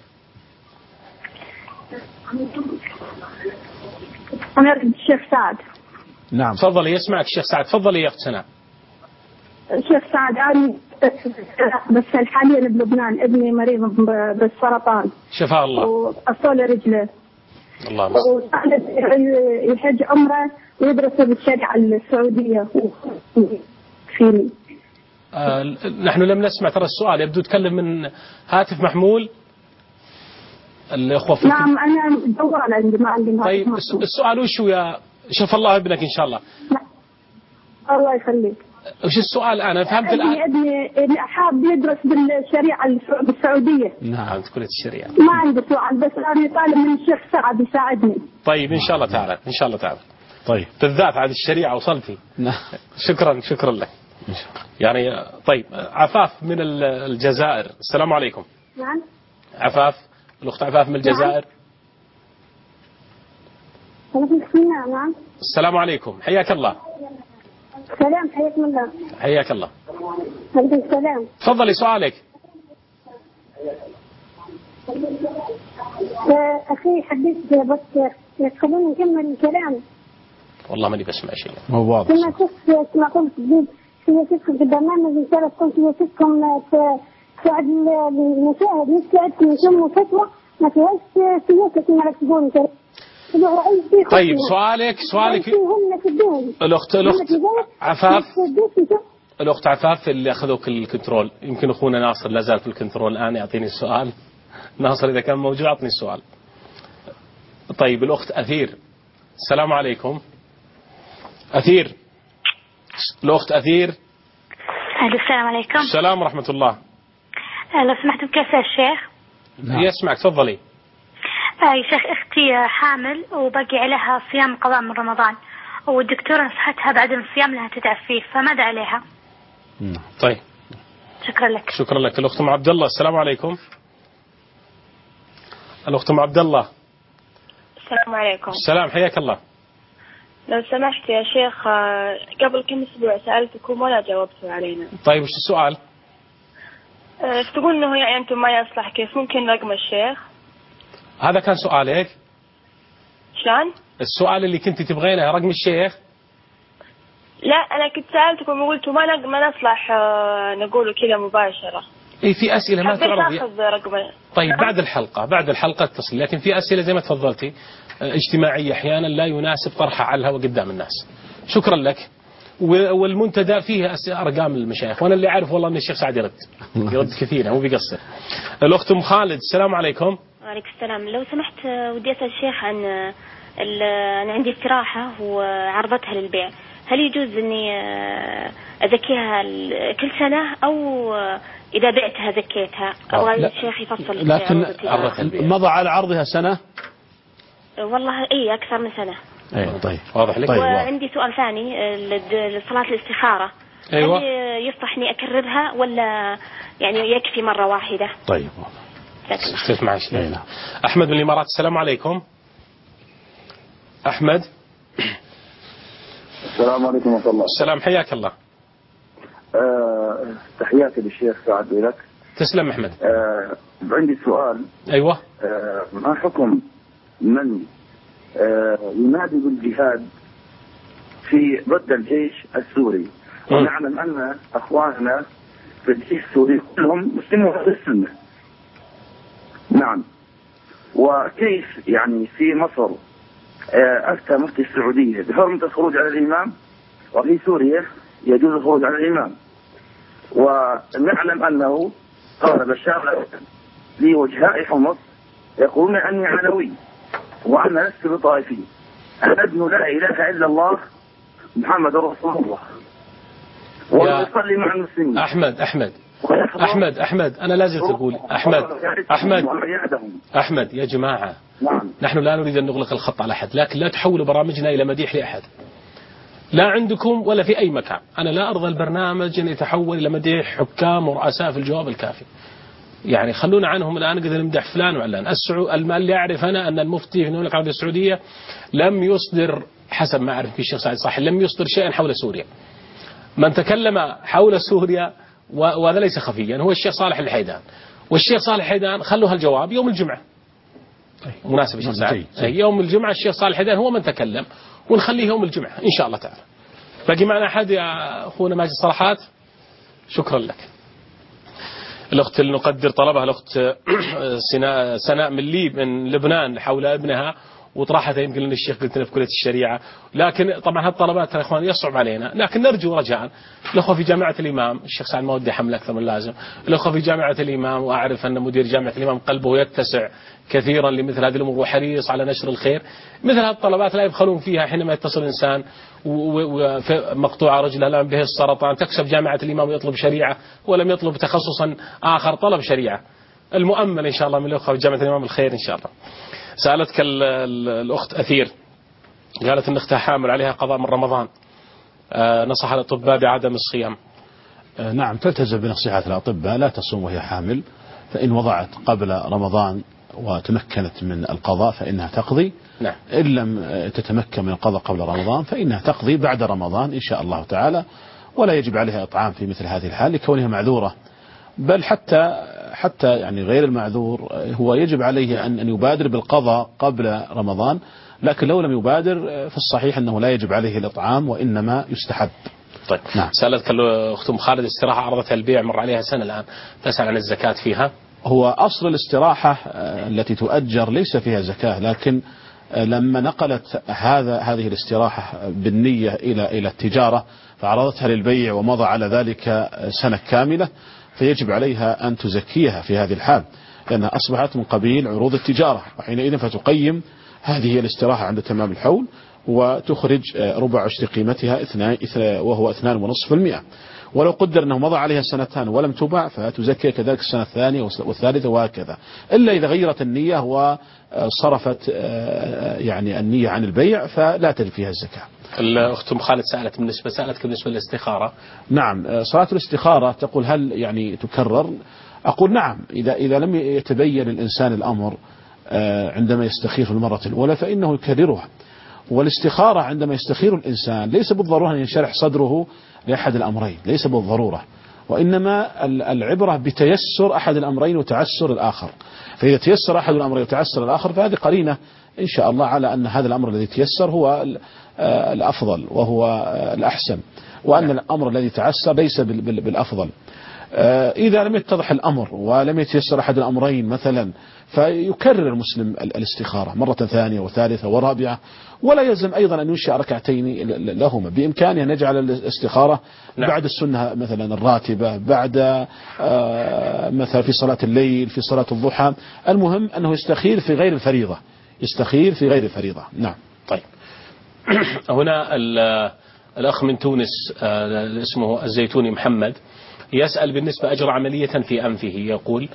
أنا الشيخ سعد. نعم تفضلي، يسمعك الشيخ سعد، تفضلي يا أخت سناء. الشيخ سعد أنا بس حاليا بلبنان ابني مريض بالسرطان. شفاء الله. وأصول رجله. الله يحج عمره ويدرس بالشريعة السعودية في آه نحن لم نسمع ترى السؤال، يبدو تكلم من هاتف محمول الأخوة. نعم أنا جوال عندي ما عندي. طيب السؤال وش هو يا شوف الله ابنك إن شاء الله؟ الله يخليك. وش السؤال؟ أنا فهمت الآن. ابني ابني حاب يدرس بالشريعة السعودية. نعم كلية الشريعة. ما عندي سؤال بس أنا طالب من الشيخ سعد يساعدني. طيب إن شاء الله تعالى إن شاء الله تعالى. طيب بالذات عاد الشريعة وصلتي. نعم شكرا شكرا لك. يعني طيب عفاف من الجزائر، السلام عليكم. نعم. عفاف الأخت عفاف من الجزائر. نعم. نعم. السلام عليكم حياك الله. سلام حياكم الله. حياك الله. عليكم السلام. تفضلي سؤالك. أخي حبيت بس تخلوني نكمل الكلام. والله ماني بسمع شيء. مو واضح. كما شفت كما قلت في وسيلتكم في البرنامج إن شاء الله تكون في وسيلتكم تساعد المشاهد مش عندكم يسموا فتوى ما فيهاش سياسة كما تقولون كذا. طيب سؤالك سؤالك الأخت الأخت عفاف الأخت عفاف اللي أخذوك الكنترول، يمكن أخونا ناصر لا زال في الكنترول الآن يعطيني السؤال. ناصر إذا كان موجود أعطني السؤال. طيب الأخت أثير، السلام عليكم. أثير الأخت أثير. السلام عليكم. السلام ورحمة الله. لو سمحتم كيف يا شيخ؟ نعم. يسمعك تفضلي. آه يا شيخ أختي حامل وبقي عليها صيام قضاء من رمضان، والدكتورة نصحتها بعد الصيام لها تتعب فيه، فماذا عليها؟ طيب شكرا لك. شكرا لك. الأخت أم عبد الله، السلام عليكم. الأخت أم عبد الله. السلام عليكم. السلام حياك الله. لو سمحت يا شيخ قبل كم أسبوع سألتكم ولا جاوبتوا علينا. طيب وش السؤال؟ أه تقول إنه يعني أنتم ما يصلح، كيف ممكن رقم الشيخ؟ هذا كان سؤالك؟ شلون؟ السؤال اللي كنت تبغينه رقم الشيخ؟ لا أنا كنت سألتكم وقلتوا ما ما نصلح نقوله كذا مباشرة. إيه في أسئلة ما تعرف. رقم. طيب بعد الحلقة بعد الحلقة اتصل، لكن في أسئلة زي ما تفضلتي اجتماعية أحيانا لا يناسب طرحها على الهواء قدام الناس. شكرا لك. والمنتدى فيه أرقام المشايخ، وأنا اللي أعرف والله أن الشيخ سعد يرد يرد كثير مو بيقصر. الأخت أم خالد، السلام عليكم. وعليكم السلام. لو سمحت ودي أسأل الشيخ عن أنا عندي استراحة وعرضتها للبيع، هل يجوز أني أزكيها كل سنة أو إذا بعتها زكيتها؟ أبغى الشيخ يفصل. لكن مضى على عرضها سنة؟ والله إيه أكثر من سنة. أيوة طيب واضح لك. وعندي سؤال ثاني لصلاة الاستخارة. أيوة. هل يصلح إني أكررها ولا يعني يكفي مرة واحدة؟ طيب تسمع شيء. أحمد من الإمارات، السلام عليكم. أحمد. السلام عليكم ورحمة الله. السلام حياك الله. أه تحياتي للشيخ سعد لك. تسلم أحمد. أه عندي سؤال. أيوة. أه ما حكم من أه ينادي بالجهاد في ضد الجيش السوري، ونعلم أن أخواننا في الجيش السوري كلهم مسلمون في السنة. نعم. وكيف يعني في مصر أفتى مفتي السعودية بحرمة الخروج على الإمام، وفي سوريا يجوز الخروج على الإمام، ونعلم أنه قال بشار لوجهاء حمص يقولون أني علوي وأنا لست بطائفي، أنا ابن لا إله إلا الله محمد رسول الله ويصلي مع المسلمين. أحمد أحمد أحمد أحمد أنا لازلت أقول أحمد أحمد أحمد يا جماعة، نحن لا نريد أن نغلق الخط على أحد، لكن لا تحولوا برامجنا إلى مديح لأحد، لا عندكم ولا في أي مكان. أنا لا أرضى البرنامج أن يتحول إلى مديح حكام ورؤساء في الجواب الكافي. يعني خلونا عنهم الآن قد نمدح فلان وعلان. السعو اللي أعرف أنا أن المفتي في المملكة العربية السعودية لم يصدر، حسب ما أعرف في الشيخ سعد صح، لم يصدر شيئا حول سوريا. من تكلم حول سوريا وهذا ليس خفيا هو الشيخ صالح الحيدان، والشيخ صالح الحيدان خلوا هالجواب يوم الجمعة. مناسب الشيخ سعد يوم الجمعة الشيخ صالح الحيدان هو من تكلم، ونخليه يوم الجمعة إن شاء الله تعالى. باقي معنا أحد يا أخونا ماجد صلاحات؟ شكرا لك. الأخت اللي نقدر طلبها الأخت سناء من ليب من لبنان حول ابنها وطرحتها يمكن لأن الشيخ قلت لنا في كلية الشريعة، لكن طبعا هالطلبات يا إخوان يصعب علينا، لكن نرجو رجاء الأخوة في جامعة الإمام، الشيخ سعد ما ودي حمل أكثر من لازم، الأخوة في جامعة الإمام، وأعرف أن مدير جامعة الإمام قلبه يتسع كثيرا لمثل هذه الأمور وحريص على نشر الخير، مثل هذه الطلبات لا يبخلون فيها حينما يتصل إنسان ومقطوعة رجله الآن به السرطان، تكسب جامعة الإمام ويطلب شريعة ولم يطلب تخصصا آخر، طلب شريعة، المؤمل إن شاء الله من الأخوة في جامعة الإمام الخير إن شاء الله. سألتك الأخت أثير، قالت أن أختها حامل عليها قضاء من رمضان، نصح الأطباء بعدم الصيام. نعم، تلتزم بنصيحة الأطباء، لا تصوم وهي حامل، فإن وضعت قبل رمضان وتمكنت من القضاء فإنها تقضي. نعم. إن لم تتمكن من القضاء قبل رمضان فإنها تقضي بعد رمضان إن شاء الله تعالى، ولا يجب عليها إطعام في مثل هذه الحال لكونها معذورة، بل حتى حتى يعني غير المعذور هو يجب عليه أن يبادر بالقضاء قبل رمضان، لكن لو لم يبادر في الصحيح أنه لا يجب عليه الإطعام وإنما يستحب. طيب. نعم. سألتك الأخت أم خالد استراحة عرضتها البيع مر عليها سنة الآن، تسأل عن الزكاة فيها. هو أصل الاستراحة التي تؤجر ليس فيها زكاة، لكن لما نقلت هذا هذه الاستراحة بالنية إلى إلى التجارة فعرضتها للبيع ومضى على ذلك سنة كاملة، فيجب عليها أن تزكيها في هذه الحال، لأنها أصبحت من قبيل عروض التجارة، وحينئذ فتقيم هذه الاستراحة عند تمام الحول وتخرج ربع عشر قيمتها اثنان وهو اثنان ونصف المئة. ولو قدر أنه مضى عليها سنتان ولم تباع فتزكي كذلك السنة الثانية والثالثة وهكذا، إلا إذا غيرت النية وصرفت يعني النية عن البيع فلا تجب فيها الزكاة. الأخت أم خالد سألت بالنسبة سألتك بالنسبة للاستخارة. نعم، صلاة الاستخارة تقول هل يعني تكرر؟ أقول نعم، إذا إذا لم يتبين الإنسان الأمر عندما يستخير في المرة الأولى فإنه يكررها. والاستخارة عندما يستخير الإنسان ليس بالضرورة أن ينشرح صدره لأحد الأمرين، ليس بالضرورة، وإنما العبرة بتيسر أحد الأمرين وتعسر الآخر، فإذا تيسر أحد الأمرين وتعسر الآخر فهذه قرينة إن شاء الله على أن هذا الأمر الذي تيسر هو الأفضل وهو الأحسن، وأن الأمر الذي تعسر ليس بالأفضل. إذا لم يتضح الأمر ولم يتيسر أحد الأمرين مثلا فيكرر المسلم الاستخارة مرة ثانية وثالثة ورابعة، ولا يلزم أيضا أن ينشئ ركعتين لهما، بإمكانه أن يجعل الاستخارة نعم. بعد السنة مثلا الراتبة، بعد مثلا في صلاة الليل، في صلاة الضحى، المهم أنه يستخير في غير الفريضة، يستخير في غير الفريضة. نعم. طيب. هنا الأخ من تونس اسمه الزيتوني محمد يسأل بالنسبة أجرى عملية في أنفه، يقول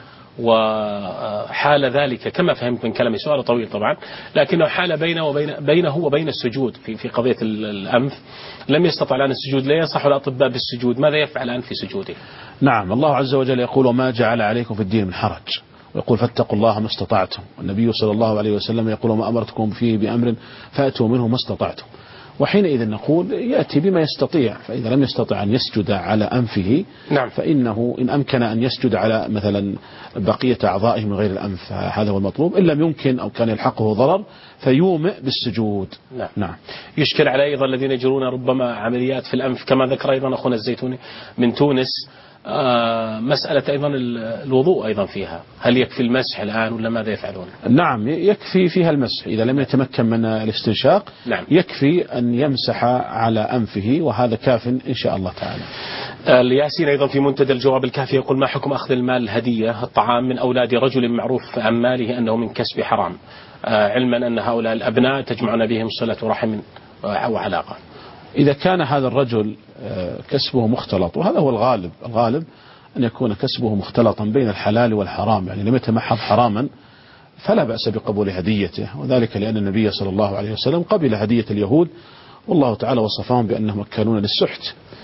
وحال ذلك كما فهمت من كلامي، سؤال طويل طبعا، لكنه حال بينه وبين بينه وبين السجود في في قضية الأنف، لم يستطع الآن السجود، لا ينصح الأطباء بالسجود، ماذا يفعل الآن في سجوده؟ نعم، الله عز وجل يقول وما جعل عليكم في الدين من حرج، ويقول فاتقوا الله ما استطعتم، والنبي صلى الله عليه وسلم يقول ما أمرتكم فيه بأمر فأتوا منه ما استطعتم، وحينئذ نقول يأتي بما يستطيع، فإذا لم يستطع أن يسجد على أنفه نعم. فإنه إن أمكن أن يسجد على مثلا بقية أعضائه من غير الأنف هذا هو المطلوب، إن لم يمكن أو كان يلحقه ضرر فيومئ بالسجود. نعم. نعم. يشكل على أيضا الذين يجرون ربما عمليات في الأنف كما ذكر أيضا أخونا الزيتوني من تونس، آه مسألة أيضا الوضوء أيضا فيها، هل يكفي المسح الآن ولا ماذا يفعلون؟ نعم، يكفي فيها المسح إذا لم يتمكن من الاستنشاق. نعم. يكفي أن يمسح على أنفه وهذا كاف إن شاء الله تعالى. الياسين أيضا في منتدى الجواب الكافي يقول ما حكم أخذ المال الهدية الطعام من أولاد رجل معروف عن ماله أنه من كسب حرام، آه علما أن هؤلاء الأبناء تجمعنا بهم صلة رحم أو علاقة؟ إذا كان هذا الرجل كسبه مختلط، وهذا هو الغالب، الغالب أن يكون كسبه مختلطا بين الحلال والحرام، يعني لم يتمحض حراما فلا بأس بقبول هديته، وذلك لأن النبي صلى الله عليه وسلم قبل هدية اليهود والله تعالى وصفهم بأنهم مكانون للسحت،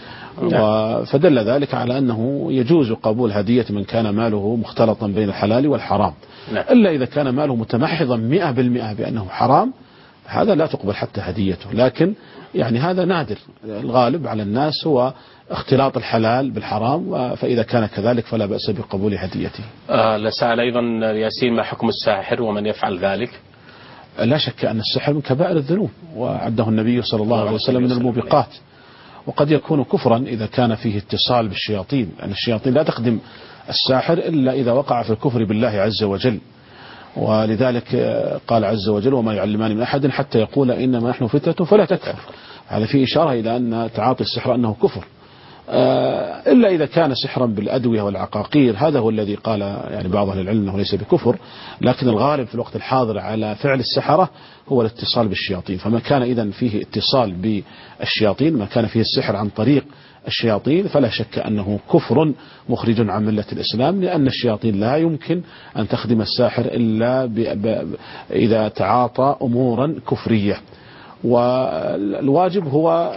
فدل ذلك على أنه يجوز قبول هدية من كان ماله مختلطا بين الحلال والحرام، إلا إذا كان ماله متمحضا مئة بالمئة بأنه حرام هذا لا تقبل حتى هديته، لكن يعني هذا نادر، الغالب على الناس هو اختلاط الحلال بالحرام، فإذا كان كذلك فلا بأس بقبول هديته. آه لسأل أيضا ياسين ما حكم الساحر ومن يفعل ذلك؟ لا شك أن السحر من كبائر الذنوب، وعده النبي صلى الله عليه وسلم من الموبقات، وقد يكون كفرا إذا كان فيه اتصال بالشياطين، لأن الشياطين لا تخدم الساحر إلا إذا وقع في الكفر بالله عز وجل، ولذلك قال عز وجل وما يعلمان من أحد حتى يقول إنما نحن فتنة فلا تكفر. هذا فيه إشارة إلى أن تعاطي السحر أنه كفر، إلا إذا كان سحرا بالأدوية والعقاقير، هذا هو الذي قال يعني بعض أهل العلم أنه ليس بكفر، لكن الغالب في الوقت الحاضر على فعل السحرة هو الاتصال بالشياطين. فما كان إذن فيه اتصال بالشياطين، ما كان فيه السحر عن طريق الشياطين، فلا شك أنه كفر مخرج عن ملة الإسلام، لأن الشياطين لا يمكن أن تخدم الساحر إلا ب... ب... إذا تعاطى أمورا كفرية. والواجب هو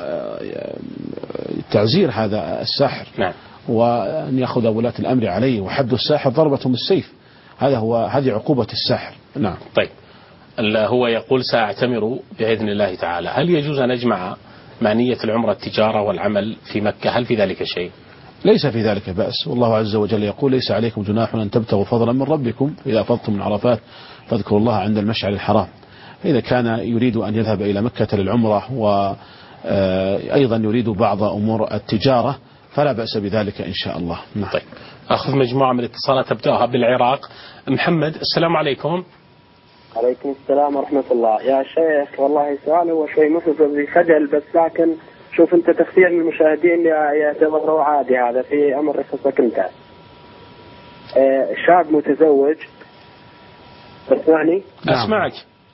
تعزير هذا الساحر، نعم، وأن يأخذ ولاة الأمر عليه، وحد الساحر ضربة بالسيف، هذا هو هذه عقوبة الساحر. نعم. طيب، هو يقول سأعتمر بإذن الله تعالى، هل يجوز أن أجمع مع نية العمرة التجارة والعمل في مكة؟ هل في ذلك شيء؟ ليس في ذلك بأس، والله عز وجل يقول ليس عليكم جناح أن تبتغوا فضلا من ربكم إذا أفضتم من عرفات فاذكروا الله عند المشعر الحرام. إذا كان يريد أن يذهب إلى مكة للعمرة وأيضا يريد بعض أمور التجارة فلا بأس بذلك إن شاء الله. نعم. طيب، أخذ مجموعة من الاتصالات تبدأها بالعراق. محمد، السلام عليكم. عليكم السلام ورحمة الله. يا شيخ والله سؤال هو شوي محرج خجل، بس لكن شوف أنت تخفير المشاهدين يعتبروا عادي، هذا في أمر يخصك أنت. آه شاب متزوج، تسمعني؟ أسمعك.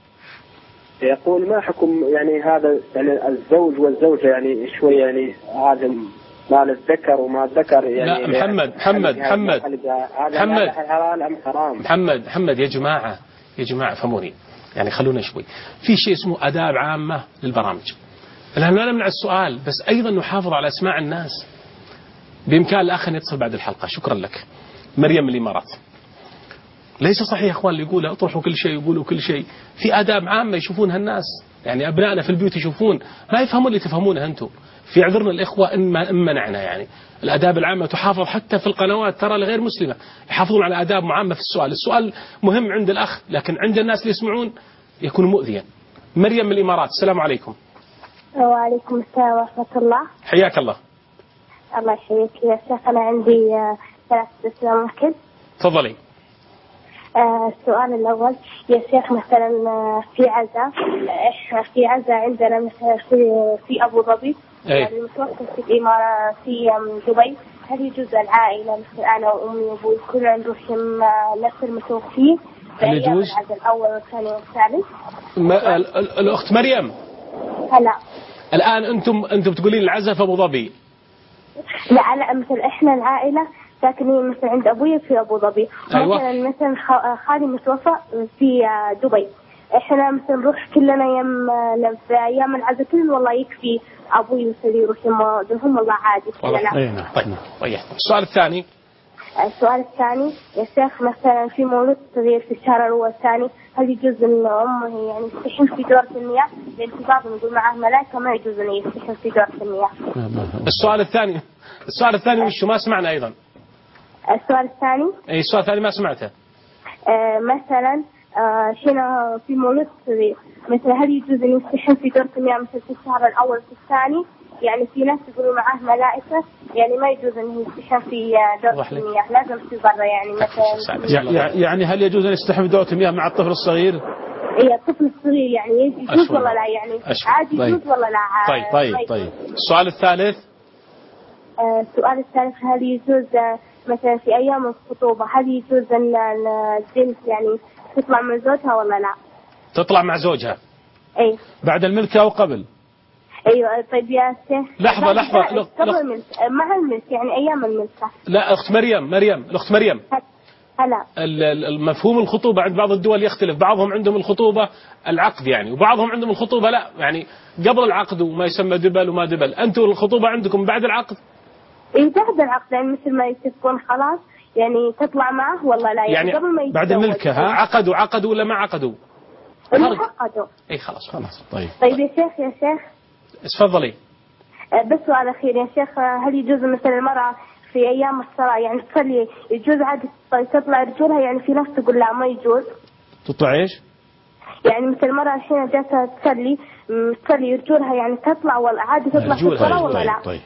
يقول ما حكم يعني هذا يعني الزوج والزوجة يعني شوي يعني هذا مال الذكر وما الذكر يعني. لا محمد محمد محمد محمد حلال أم حرام؟ محمد محمد يا جماعة يا جماعة فهموني، يعني خلونا شوي في شيء اسمه آداب عامة للبرامج. الآن لا نمنع السؤال، بس أيضا نحافظ على أسماع الناس. بإمكان الأخ أن يتصل بعد الحلقة. شكرا لك. مريم من الإمارات. ليس صحيح أخوان اللي يقولوا اطرحوا كل شيء يقولوا كل شيء، في آداب عامة يشوفونها الناس، يعني أبنائنا في البيوت يشوفون ما يفهمون اللي تفهمونها أنتم. في عذرنا الإخوة إن ما إن منعنا، يعني الآداب العامة تحافظ حتى في القنوات ترى الغير مسلمة يحافظون على آداب عامة في السؤال. السؤال مهم عند الأخ، لكن عند الناس اللي يسمعون يكون مؤذيا. مريم من الإمارات، السلام عليكم. وعليكم السلام ورحمة الله. حياك الله. الله يحييك يا شيخ. أنا عندي ثلاث أسئلة ممكن؟ تفضلي. آه السؤال الأول يا شيخ، مثلا في عزا، إحنا في عزا عندنا مثلا في في أبو ظبي، يعني متوقف في الإمارات في دبي، هل يجوز العائلة مثل أنا وأمي وأبوي كلنا نروح نفس المتوفي في أيام العزا الأول والثاني والثالث؟ ما الأخت مريم، هلا الآن أنتم أنتم تقولين العزا في أبو ظبي؟ لا لا، مثل إحنا العائلة ساكنين مثلا عند أبوي في أبو ظبي. أيوة. مثلا مثلا خالي متوفى في دبي، إحنا مثلا نروح كلنا يوم في أيام العزا كلنا، والله يكفي أبوي مثلا يروح يوم والله عادي كلنا. طيب طيب. السؤال الثاني. السؤال الثاني يا شيخ، مثلا في مولود صغير في الشهر الأول الثاني، هل يجوز إن أمه يعني يستحم في دورة المياه؟ لأن في بعضهم يقول معه ملاك ما يجوز إنه يستحم في دورة المياه. السؤال الثاني السؤال الثاني وش ما سمعنا أيضا؟ السؤال الثاني أي السؤال الثاني ما سمعته. آه مثلا آه شنا في مولود صغير، مثلا هل يجوز أن يستحم في دورة المياه مثل في الشهر الأول في الثاني؟ يعني في ناس يقولوا معاه ملائكة، يعني ما يجوز أن يستحم في دورة المياه، لازم في برا يعني مثلا. يعني هل يجوز أن يستحم في دورة المياه مع الطفل الصغير؟ إيه الطفل الصغير يعني يجوز ولا لا؟ يعني عادي يجوز ولا لا؟ طيب طيب طيب. السؤال الثالث. آه السؤال الثالث، هل يجوز مثلا في أيام الخطوبة هل يجوز أن البنت يعني تطلع مع زوجها ولا لا؟ تطلع مع زوجها؟ أي. بعد الملك أو قبل؟ أيوة. طيب يا شيخ لحظة لحظة قبل الملك، مع الملك يعني أيام الملك. لا أخت مريم مريم الأخت مريم هلا المفهوم الخطوبة عند بعض الدول يختلف، بعضهم عندهم الخطوبة العقد يعني، وبعضهم عندهم الخطوبة لا يعني قبل العقد وما يسمى دبل وما دبل. أنتم الخطوبة عندكم بعد العقد؟ إيه بعد العقد، يعني مثل ما يتفقون خلاص يعني تطلع معه والله لا، يعني, يعني قبل ما بعد الملكة ها عقدوا عقدوا ولا ما عقدوا؟ عقدوا. اي خلاص خلاص. طيب طيب يا شيخ يا شيخ تفضلي. بس سؤال أخير يا شيخ، هل يجوز مثل المرأة في أيام الصلاة يعني تصلي يجوز عادي تطلع رجولها؟ يعني في ناس تقول لا ما يجوز. تطلع إيش؟ يعني مثل المرأة الحين جالسة تصلي تصلي رجولها يعني تطلع ولا عادي تطلع في الصلاة ولا لا؟ طيب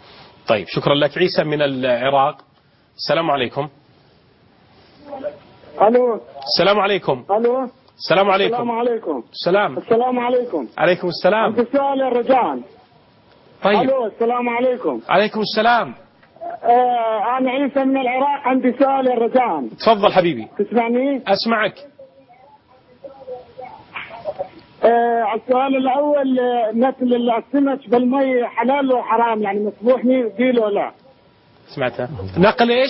طيب شكرا لك. عيسى من العراق، السلام عليكم. الو السلام عليكم. الو السلام عليكم. السلام عليكم. السلام. السلام عليكم. عليكم السلام. عندي سؤال يا رجال. طيب. الو السلام عليكم. عليكم السلام. آه انا عيسى من العراق، عندي سؤال يا رجال. تفضل حبيبي. تسمعني؟ اسمعك. آه السؤال الاول، نتل السمك بالمي حلال وحرام، يعني مسموح نقيل ولا؟ سمعتها. نقل ايش؟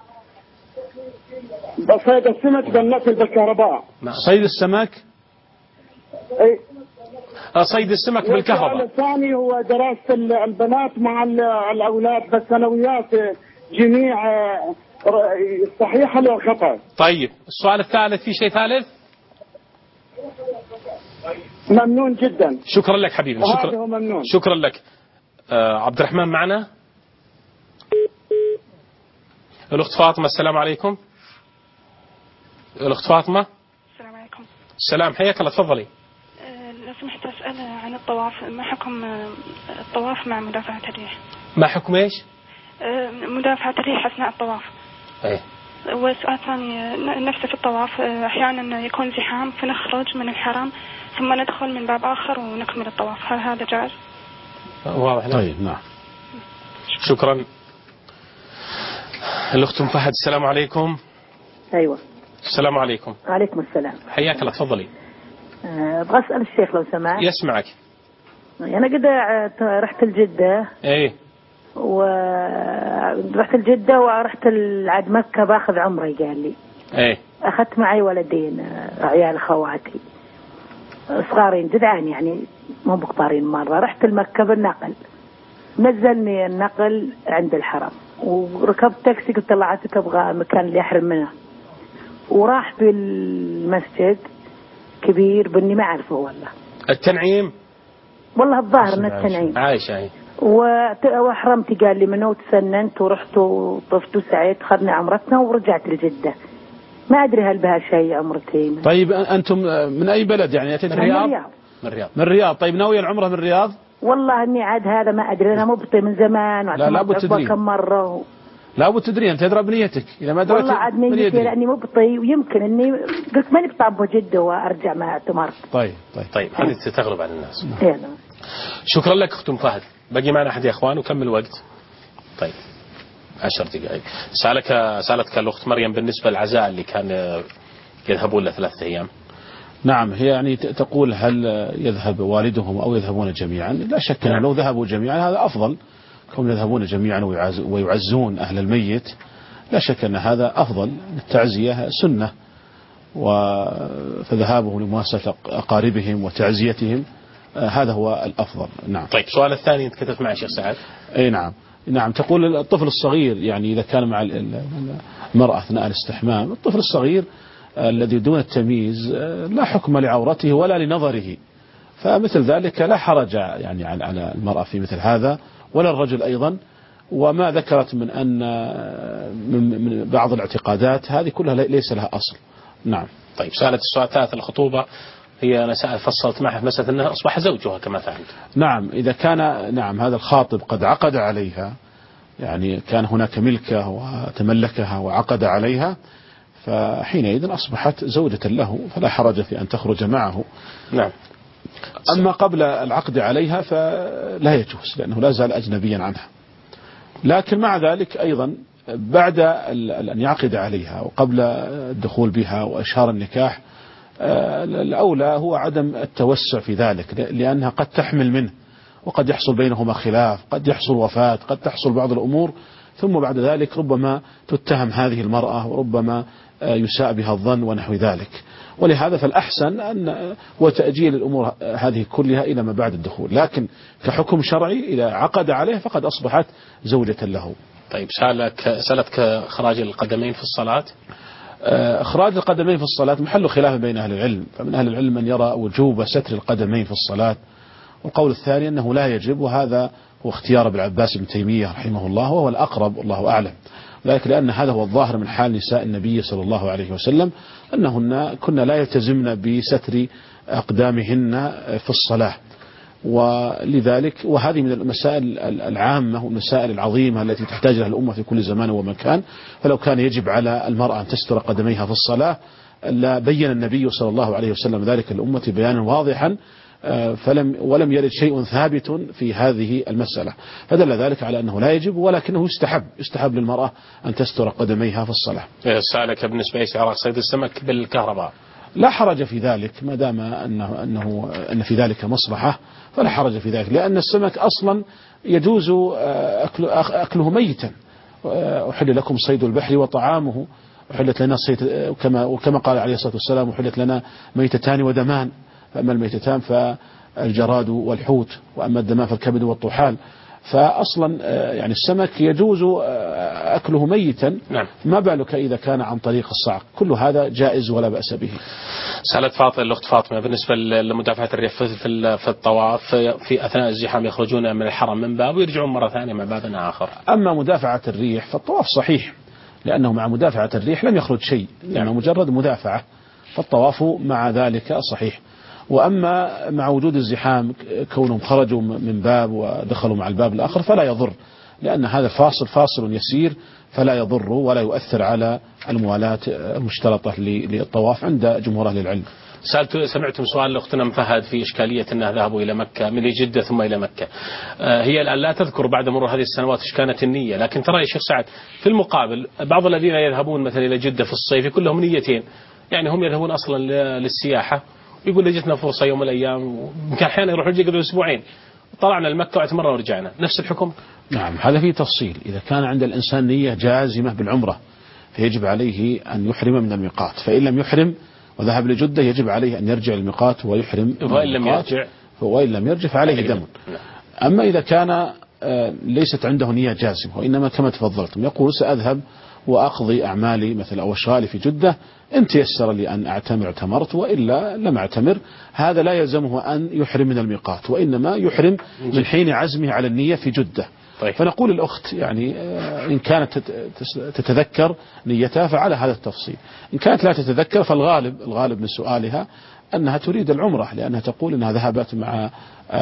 صيد السمك بالنسل بالكهرباء. صيد السمك؟ اي صيد السمك بالكهرباء. السؤال الثاني هو دراسة البنات مع الأولاد بالثانويات جميع صحيحة لو خطأ. طيب السؤال الثالث في شيء ثالث؟ ممنون جدا. شكرا لك حبيبي. شكرا. ممنون. شكرا لك. آه عبد الرحمن معنا. الأخت فاطمة السلام عليكم. الأخت فاطمة. السلام عليكم. السلام، حياك الله، تفضلي. لو سمحت أسأل عن الطواف، ما حكم الطواف مع مدافعة الريح؟ ما حكم ايش؟ مدافعة الريح أثناء الطواف. ايه. والسؤال الثاني نفسه في الطواف، أحيانا يكون زحام فنخرج من الحرم ثم ندخل من باب آخر ونكمل الطواف، هل هذا جائز؟ واضح. طيب نعم. شكرا. الأخت أم فهد السلام عليكم. أيوة. السلام عليكم. وعليكم السلام. حياك الله، تفضلي. أبغى أه أسأل الشيخ لو سمحت. يسمعك. أنا قد رحت الجدة. إيه. ورحت الجدة ورحت عند مكة باخذ عمري، قال لي. إيه. أخذت معي ولدين عيال خواتي صغارين جدعان، يعني مو بكبارين مرة. رحت المكة بالنقل، نزلني النقل عند الحرم وركبت تاكسي، قلت طلعتك أبغى مكان اللي أحرم منه، وراح بالمسجد كبير بني ما أعرفه والله. التنعيم. والله الظاهر من التنعيم. عايش عايش. وحرمتي قال لي منه، وتسننت ورحت وطفت وسعيت، خذنا عمرتنا ورجعت لجدة. ما أدري هل بها شيء عمرتين. طيب أنتم من أي بلد يعني؟ أتيت من الرياض؟ من الرياض. من الرياض. طيب ناوية العمرة من الرياض؟ والله إني عاد هذا ما أدري، أنا مبطي من زمان. لا لا بتدري. كم مرة و... لا بتدري، أنت تدرى بنيتك. إذا ما درت والله عاد نيتي لأني مبطي، ويمكن إني قلت ماني بطابة جدة وأرجع ما اعتمرت. طيب طيب طيب هذه تغلب على الناس. يلا. شكرا لك أخت أم فهد. باقي معنا أحد يا إخوان وكمل وقت. طيب عشر دقائق. سألك سألتك الأخت مريم بالنسبة للعزاء اللي كان يذهبون لثلاثة أيام. نعم، هي يعني تقول هل يذهب والدهم أو يذهبون جميعا؟ لا شك أن لو ذهبوا جميعا هذا أفضل، كون يذهبون جميعا ويعزون أهل الميت، لا شك أن هذا أفضل. التعزية سنة، فذهابهم لمواساة أقاربهم وتعزيتهم هذا هو الأفضل. نعم. طيب السؤال الثاني أنت كتبت معي شيخ سعد. أي نعم. نعم، تقول الطفل الصغير يعني إذا كان مع المرأة أثناء الاستحمام، الطفل الصغير الذي دون التمييز لا حكم لعورته ولا لنظره، فمثل ذلك لا حرج يعني على المرأة في مثل هذا ولا الرجل أيضا. وما ذكرت من أن من بعض الاعتقادات هذه كلها ليس لها أصل. نعم. طيب سألت السؤال الثالث الخطوبة، هي أنا فصلت معها في مسألة أنها أصبح زوجها كما فهمت. نعم، إذا كان نعم هذا الخاطب قد عقد عليها، يعني كان هناك ملكة وتملكها وعقد عليها، فحينئذ أصبحت زوجة له، فلا حرج في أن تخرج معه. نعم. أما قبل العقد عليها فلا يجوز، لأنه لا زال أجنبيا عنها. لكن مع ذلك أيضا بعد أن يعقد عليها وقبل الدخول بها وإشهار النكاح، الأولى هو عدم التوسع في ذلك، لأنها قد تحمل منه وقد يحصل بينهما خلاف، قد يحصل وفاة، قد تحصل بعض الأمور، ثم بعد ذلك ربما تتهم هذه المرأة وربما يساء بها الظن ونحو ذلك. ولهذا فالأحسن أن وتأجيل الأمور هذه كلها إلى ما بعد الدخول، لكن كحكم شرعي إذا عقد عليه فقد أصبحت زوجة له. طيب سألك سألتك إخراج القدمين في الصلاة. إخراج القدمين في الصلاة محل خلاف بين أهل العلم، فمن أهل العلم من يرى وجوب ستر القدمين في الصلاة، والقول الثاني أنه لا يجب، وهذا هو اختيار ابن عباس بن تيمية رحمه الله وهو الأقرب والله أعلم. ذلك لأن هذا هو الظاهر من حال نساء النبي صلى الله عليه وسلم، أنهن كنا لا يلتزمن بستر أقدامهن في الصلاة. ولذلك وهذه من المسائل العامة والمسائل العظيمة التي تحتاج لها الأمة في كل زمان ومكان. فلو كان يجب على المرأة أن تستر قدميها في الصلاة لا بين النبي صلى الله عليه وسلم ذلك الأمة بيانا واضحا، فلم ولم يرد شيء ثابت في هذه المسألة، فدل ذلك على أنه لا يجب، ولكنه يستحب يستحب للمرأة أن تستر قدميها في الصلاة. سألك بالنسبة لإعراق صيد السمك بالكهرباء، لا حرج في ذلك ما دام أنه, أنه أن في ذلك مصلحة، فلا حرج في ذلك، لأن السمك أصلا يجوز أكله ميتا. أحل لكم صيد البحر وطعامه، أحلت لنا صيد كما وكما قال عليه الصلاة والسلام أحلت لنا ميتتان ودمان، فأما الميتتان فالجراد والحوت، وأما الدمان فالكبد والطحال. فأصلا يعني السمك يجوز أكله ميتا، نعم. ما بالك إذا كان عن طريق الصعق، كل هذا جائز ولا بأس به. سألت فاطمة الأخت فاطمة بالنسبة لمدافعة الريح في الطواف في أثناء الزحام، يخرجون من الحرم من باب ويرجعون مرة ثانية من باب آخر. أما مدافعة الريح فالطواف صحيح، لأنه مع مدافعة الريح لم يخرج شيء، لأنه مجرد مدافعة، فالطواف مع ذلك صحيح. وأما مع وجود الزحام كونهم خرجوا من باب ودخلوا مع الباب الآخر فلا يضر، لأن هذا فاصل فاصل يسير فلا يضر ولا يؤثر على الموالاة المشترطة للطواف عند جمهور أهل العلم. سألت سمعتم سؤال لأختنا مفهد في إشكالية أنها ذهبوا إلى مكة من جدة ثم إلى مكة. هي الآن لا تذكر بعد مرور هذه السنوات إيش كانت النية، لكن ترى يا شيخ سعد في المقابل بعض الذين يذهبون مثلا إلى جدة في الصيف يكون لهم نيتين، يعني هم يذهبون أصلا للسياحة يقول لجتنا فرصة يوم من الأيام، يمكن أحيانا يروح الحج قبل أسبوعين، طلعنا المكة واعتمرنا ورجعنا، نفس الحكم؟ نعم، هذا فيه تفصيل. إذا كان عند الإنسان نية جازمة بالعمرة فيجب عليه أن يحرم من الميقات، فإن لم يحرم وذهب لجدة يجب عليه أن يرجع الميقات ويحرم، وإن لم يرجع وإن لم يرجع فعليه دم. أما إذا كان ليست عنده نية جازمة وإنما كما تفضلتم يقول سأذهب وأقضي أعمالي مثل أو أشغالي في جدة، إن تيسر لي أن أعتمر اعتمرت وإلا لم أعتمر، هذا لا يلزمه أن يحرم من الميقات، وإنما يحرم من حين عزمه على النية في جدة. طيب. فنقول الأخت يعني إن كانت تتذكر نيتها فعلى هذا التفصيل، إن كانت لا تتذكر فالغالب الغالب من سؤالها أنها تريد العمرة، لأنها تقول أنها ذهبت مع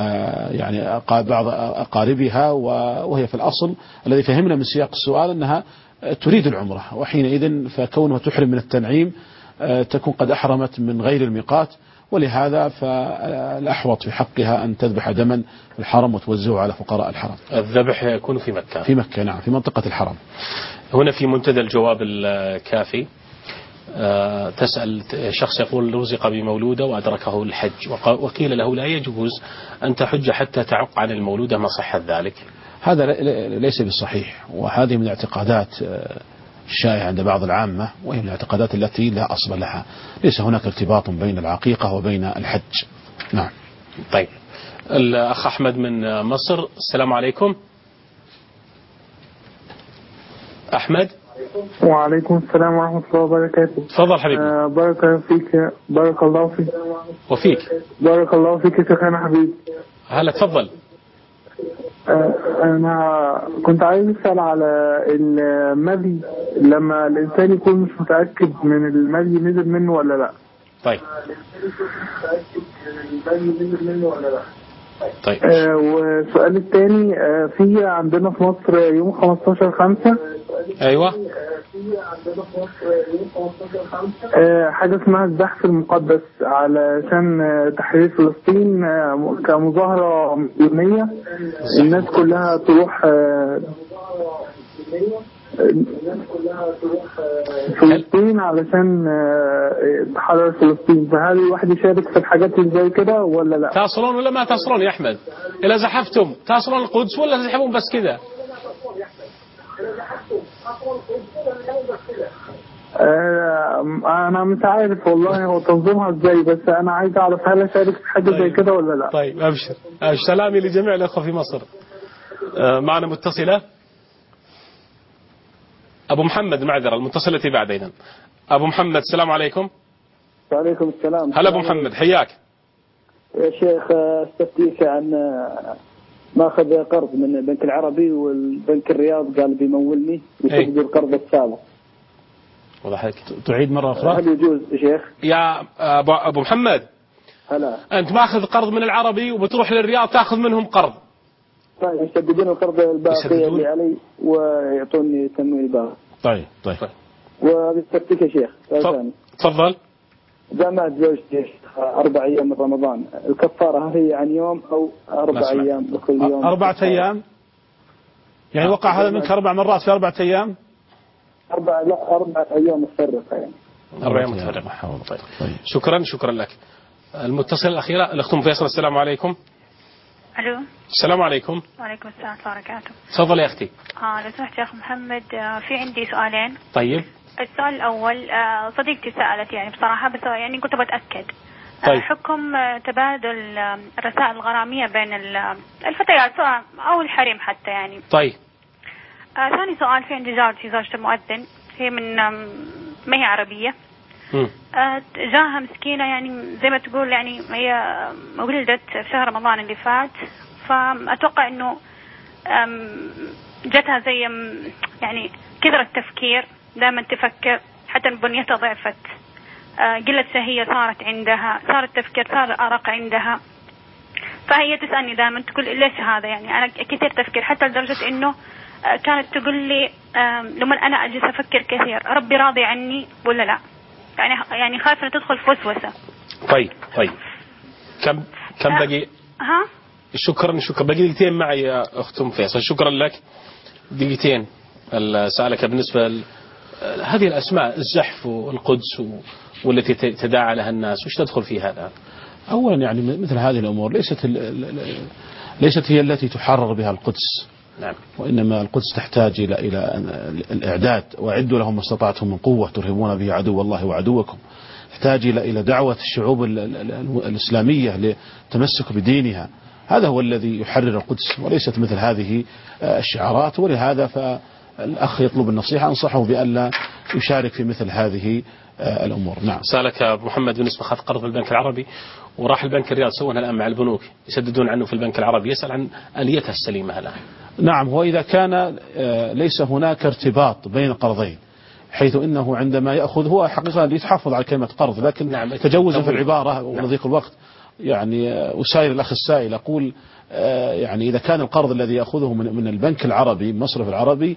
يعني بعض أقاربها، وهي في الأصل الذي فهمنا من سياق السؤال أنها تريد العمرة، وحينئذ فكونها تحرم من التنعيم تكون قد أحرمت من غير الميقات، ولهذا فالأحوط في حقها أن تذبح دما في الحرم وتوزعه على فقراء الحرم. الذبح يكون في مكة. في مكة نعم، في منطقة الحرم. هنا في منتدى الجواب الكافي تسأل شخص يقول رزق بمولودة وأدركه الحج وقيل له لا يجوز أن تحج حتى تعق عن المولودة، ما صحة ذلك؟ هذا ليس بالصحيح، وهذه من الاعتقادات الشائعة عند بعض العامة، وهي من الاعتقادات التي لا أصل لها، ليس هناك ارتباط بين العقيقة وبين الحج. نعم. طيب الأخ أحمد من مصر، السلام عليكم. أحمد. وعليكم السلام ورحمة الله وبركاته. تفضل حبيبي. آه بارك فيك، بارك الله فيك. وفيك. بارك الله فيك يا شيخنا حبيبي. هلا تفضل. آه أنا كنت عايز أسأل على المذي، لما الإنسان يكون مش متأكد من المذي نزل منه ولا لا. طيب. طيب. آه والسؤال الثاني، آه في عندنا في مصر يوم خمستاشر خمسة. ايوه. آه حاجة اسمها الزحف المقدس علشان آه تحرير فلسطين، آه كمظاهرة مسلمية، الناس كلها تروح آه الناس كلها تروح فلسطين علشان تحرر فلسطين، فهل الواحد يشارك في الحاجات اللي زي كده ولا لا؟ تصلون ولا ما تصلون يا أحمد؟ إذا زحفتم تصلون القدس ولا تزحفون بس كذا؟ أنا مش عارف والله هو تنظيمها إزاي، بس أنا عايز أعرف هل أشارك في حاجة طيب. زي كده ولا لا؟ طيب أبشر أبشر. سلامي لجميع الأخوة في مصر. معنا متصلة أبو محمد، معذرة المتصلة التي بعدين. أبو محمد السلام عليكم. وعليكم السلام. هلا أبو محمد حياك. يا شيخ استفتيك عن ماخذ قرض من البنك العربي والبنك الرياض قال بيمولني وتقدر القرض السابق. وضحك. تعيد مرة أخرى. هل يجوز يا شيخ؟ يا أبو محمد هلا. أنت ماخذ قرض من العربي وبتروح للرياض تأخذ منهم قرض. طيب يسددون القرض الباقي اللي علي ويعطوني تمويل باقي. طيب طيب. وبالترتيب يا شيخ. تفضل. جامعة زوجتي أربع أيام من رمضان، الكفارة هي عن يوم أو أربع أيام بكل يوم؟ أربعة أيام؟ يعني وقع هذا منك أربع مرات في أربعة أيام؟ أربع لا أربعة أيام متفرقة يعني. أربع أيام متفرقة. طيب. طيب. شكرا شكرا لك. المتصل الأخيرة الأخت أم فيصل. السلام عليكم. ألو. السلام عليكم. وعليكم السلام ورحمة الله وبركاته. تفضل يا أختي. آه لو سمحت يا أخ محمد، آه في عندي سؤالين. طيب. السؤال الأول، آه صديقتي سألت يعني بصراحة، بس يعني كنت بتأكد. طيب. حكم تبادل الرسائل الغرامية بين الفتيات أو الحريم حتى يعني. طيب. آه ثاني سؤال، في عندي جارتي زوجة المؤذن، هي من ما هي عربية. آه جاها مسكينة يعني زي ما تقول، يعني هي ولدت في شهر رمضان اللي فات، فأتوقع إنه جتها زي يعني كثرة التفكير، دائما تفكر، حتى بنيتها ضعفت، قلة شهية صارت عندها، صار التفكير صار أرق عندها، فهي تسألني دائما تقول ليش هذا، يعني أنا كثير تفكير، حتى لدرجة إنه كانت تقول لي لما أنا أجلس أفكر كثير ربي راضي عني ولا لا، يعني يعني خايفة تدخل في وسوسة. طيب طيب كم كم بقي؟ ها شكرا شكرا. بقي دقيقتين معي يا أخت أم فيصل. شكرا لك. دقيقتين. سألك بالنسبة ل هذه الأسماء الزحف والقدس والتي تداعى لها الناس، وش تدخل في هذا؟ أولا يعني مثل هذه الأمور ليست ليست هي التي تحرر بها القدس. نعم. وإنما القدس تحتاج إلى إلى الإعداد، وأعدوا لهم ما استطعتم من قوة ترهبون به عدو الله وعدوكم. تحتاج إلى إلى دعوة الشعوب الإسلامية للتمسك بدينها، هذا هو الذي يحرر القدس، وليست مثل هذه الشعارات. ولهذا فالأخ يطلب النصيحة، أنصحه بألا يشارك في مثل هذه الأمور. نعم. سألك محمد بالنسبة أخذ قرض في البنك العربي وراح البنك الرياض، سوونها الآن مع البنوك يسددون عنه في البنك العربي، يسأل عن آليتها السليمة الآن. نعم. هو إذا كان ليس هناك ارتباط بين القرضين، حيث إنه عندما يأخذ هو حقيقة يتحفظ على كلمة قرض، لكن نعم. تجوزا في العبارة وضيق الوقت يعني أسائل الأخ السائل أقول يعني إذا كان القرض الذي يأخذه من من البنك العربي المصرف العربي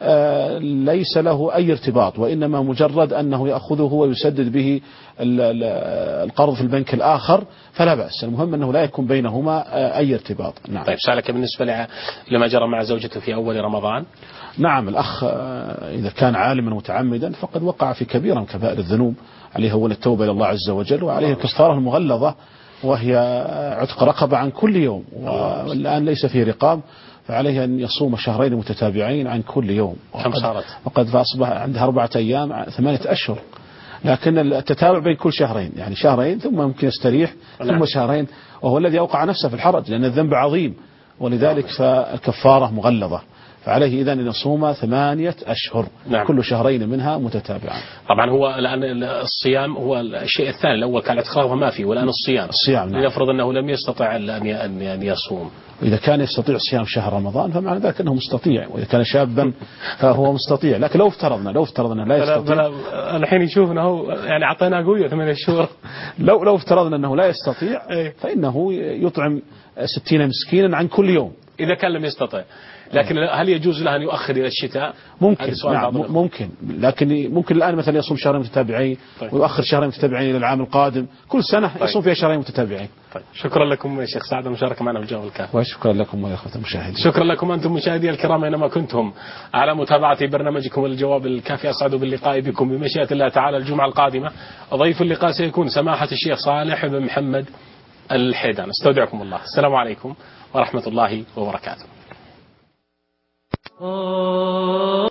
ليس له أي ارتباط، وإنما مجرد أنه يأخذه ويسدد به القرض في البنك الآخر فلا بأس، المهم أنه لا يكون بينهما أي ارتباط. نعم. طيب سألك بالنسبة لما جرى مع زوجته في أول رمضان. نعم. الأخ إذا كان عالما متعمدا فقد وقع في كبيرة من كبائر الذنوب، عليه أول التوبة إلى الله عز وجل، وعليه الكفارة المغلظة وهي عتق رقبة عن كل يوم، والآن ليس فيه رقاب، فعليه أن يصوم شهرين متتابعين عن كل يوم. كم صارت؟ وقد أصبح عندها أربعة أيام ثمانية أشهر، لكن التتابع بين كل شهرين، يعني شهرين ثم ممكن يستريح ثم شهرين، وهو الذي أوقع نفسه في الحرج لأن الذنب عظيم، ولذلك فالكفارة مغلظة، فعليه إذن أن يصوم ثمانية أشهر. نعم. كل شهرين منها متتابعة. طبعا هو الآن الصيام هو الشيء الثاني، الأول كان الاعتقاد وما فيه، والآن الصيام. الصيام. نعم. لنفرض أنه لم يستطع أن يصوم، وإذا كان يستطيع صيام شهر رمضان فمعنى ذلك أنه مستطيع، وإذا كان شابا فهو مستطيع، لكن لو افترضنا لو افترضنا لا يستطيع، الحين يشوفنا هو يعني أعطينا قوية ثمانية شهور، لو لو افترضنا أنه لا يستطيع فإنه يطعم ستين مسكينا عن كل يوم إذا كان لم يستطع. لكن هل يجوز له أن يؤخر إلى الشتاء؟ ممكن. نعم ممكن، لكن ممكن الآن مثلا يصوم شهرين متتابعين. طيب. ويؤخر شهرين متتابعين إلى العام القادم، كل سنة طيب. يصوم فيها شهرين متتابعين. طيب. شكرا لكم يا شيخ سعد المشاركة معنا في الجواب الكافي. وشكرا لكم يا أخوة المشاهدين. شكرا لكم أنتم مشاهدي الكرام أينما كنتم على متابعة برنامجكم الجواب الكافي. أسعد باللقاء بكم بمشيئة الله تعالى الجمعة القادمة. ضيف اللقاء سيكون سماحة الشيخ صالح بن محمد الحيدان. استودعكم الله. السلام عليكم ورحمة الله وبركاته.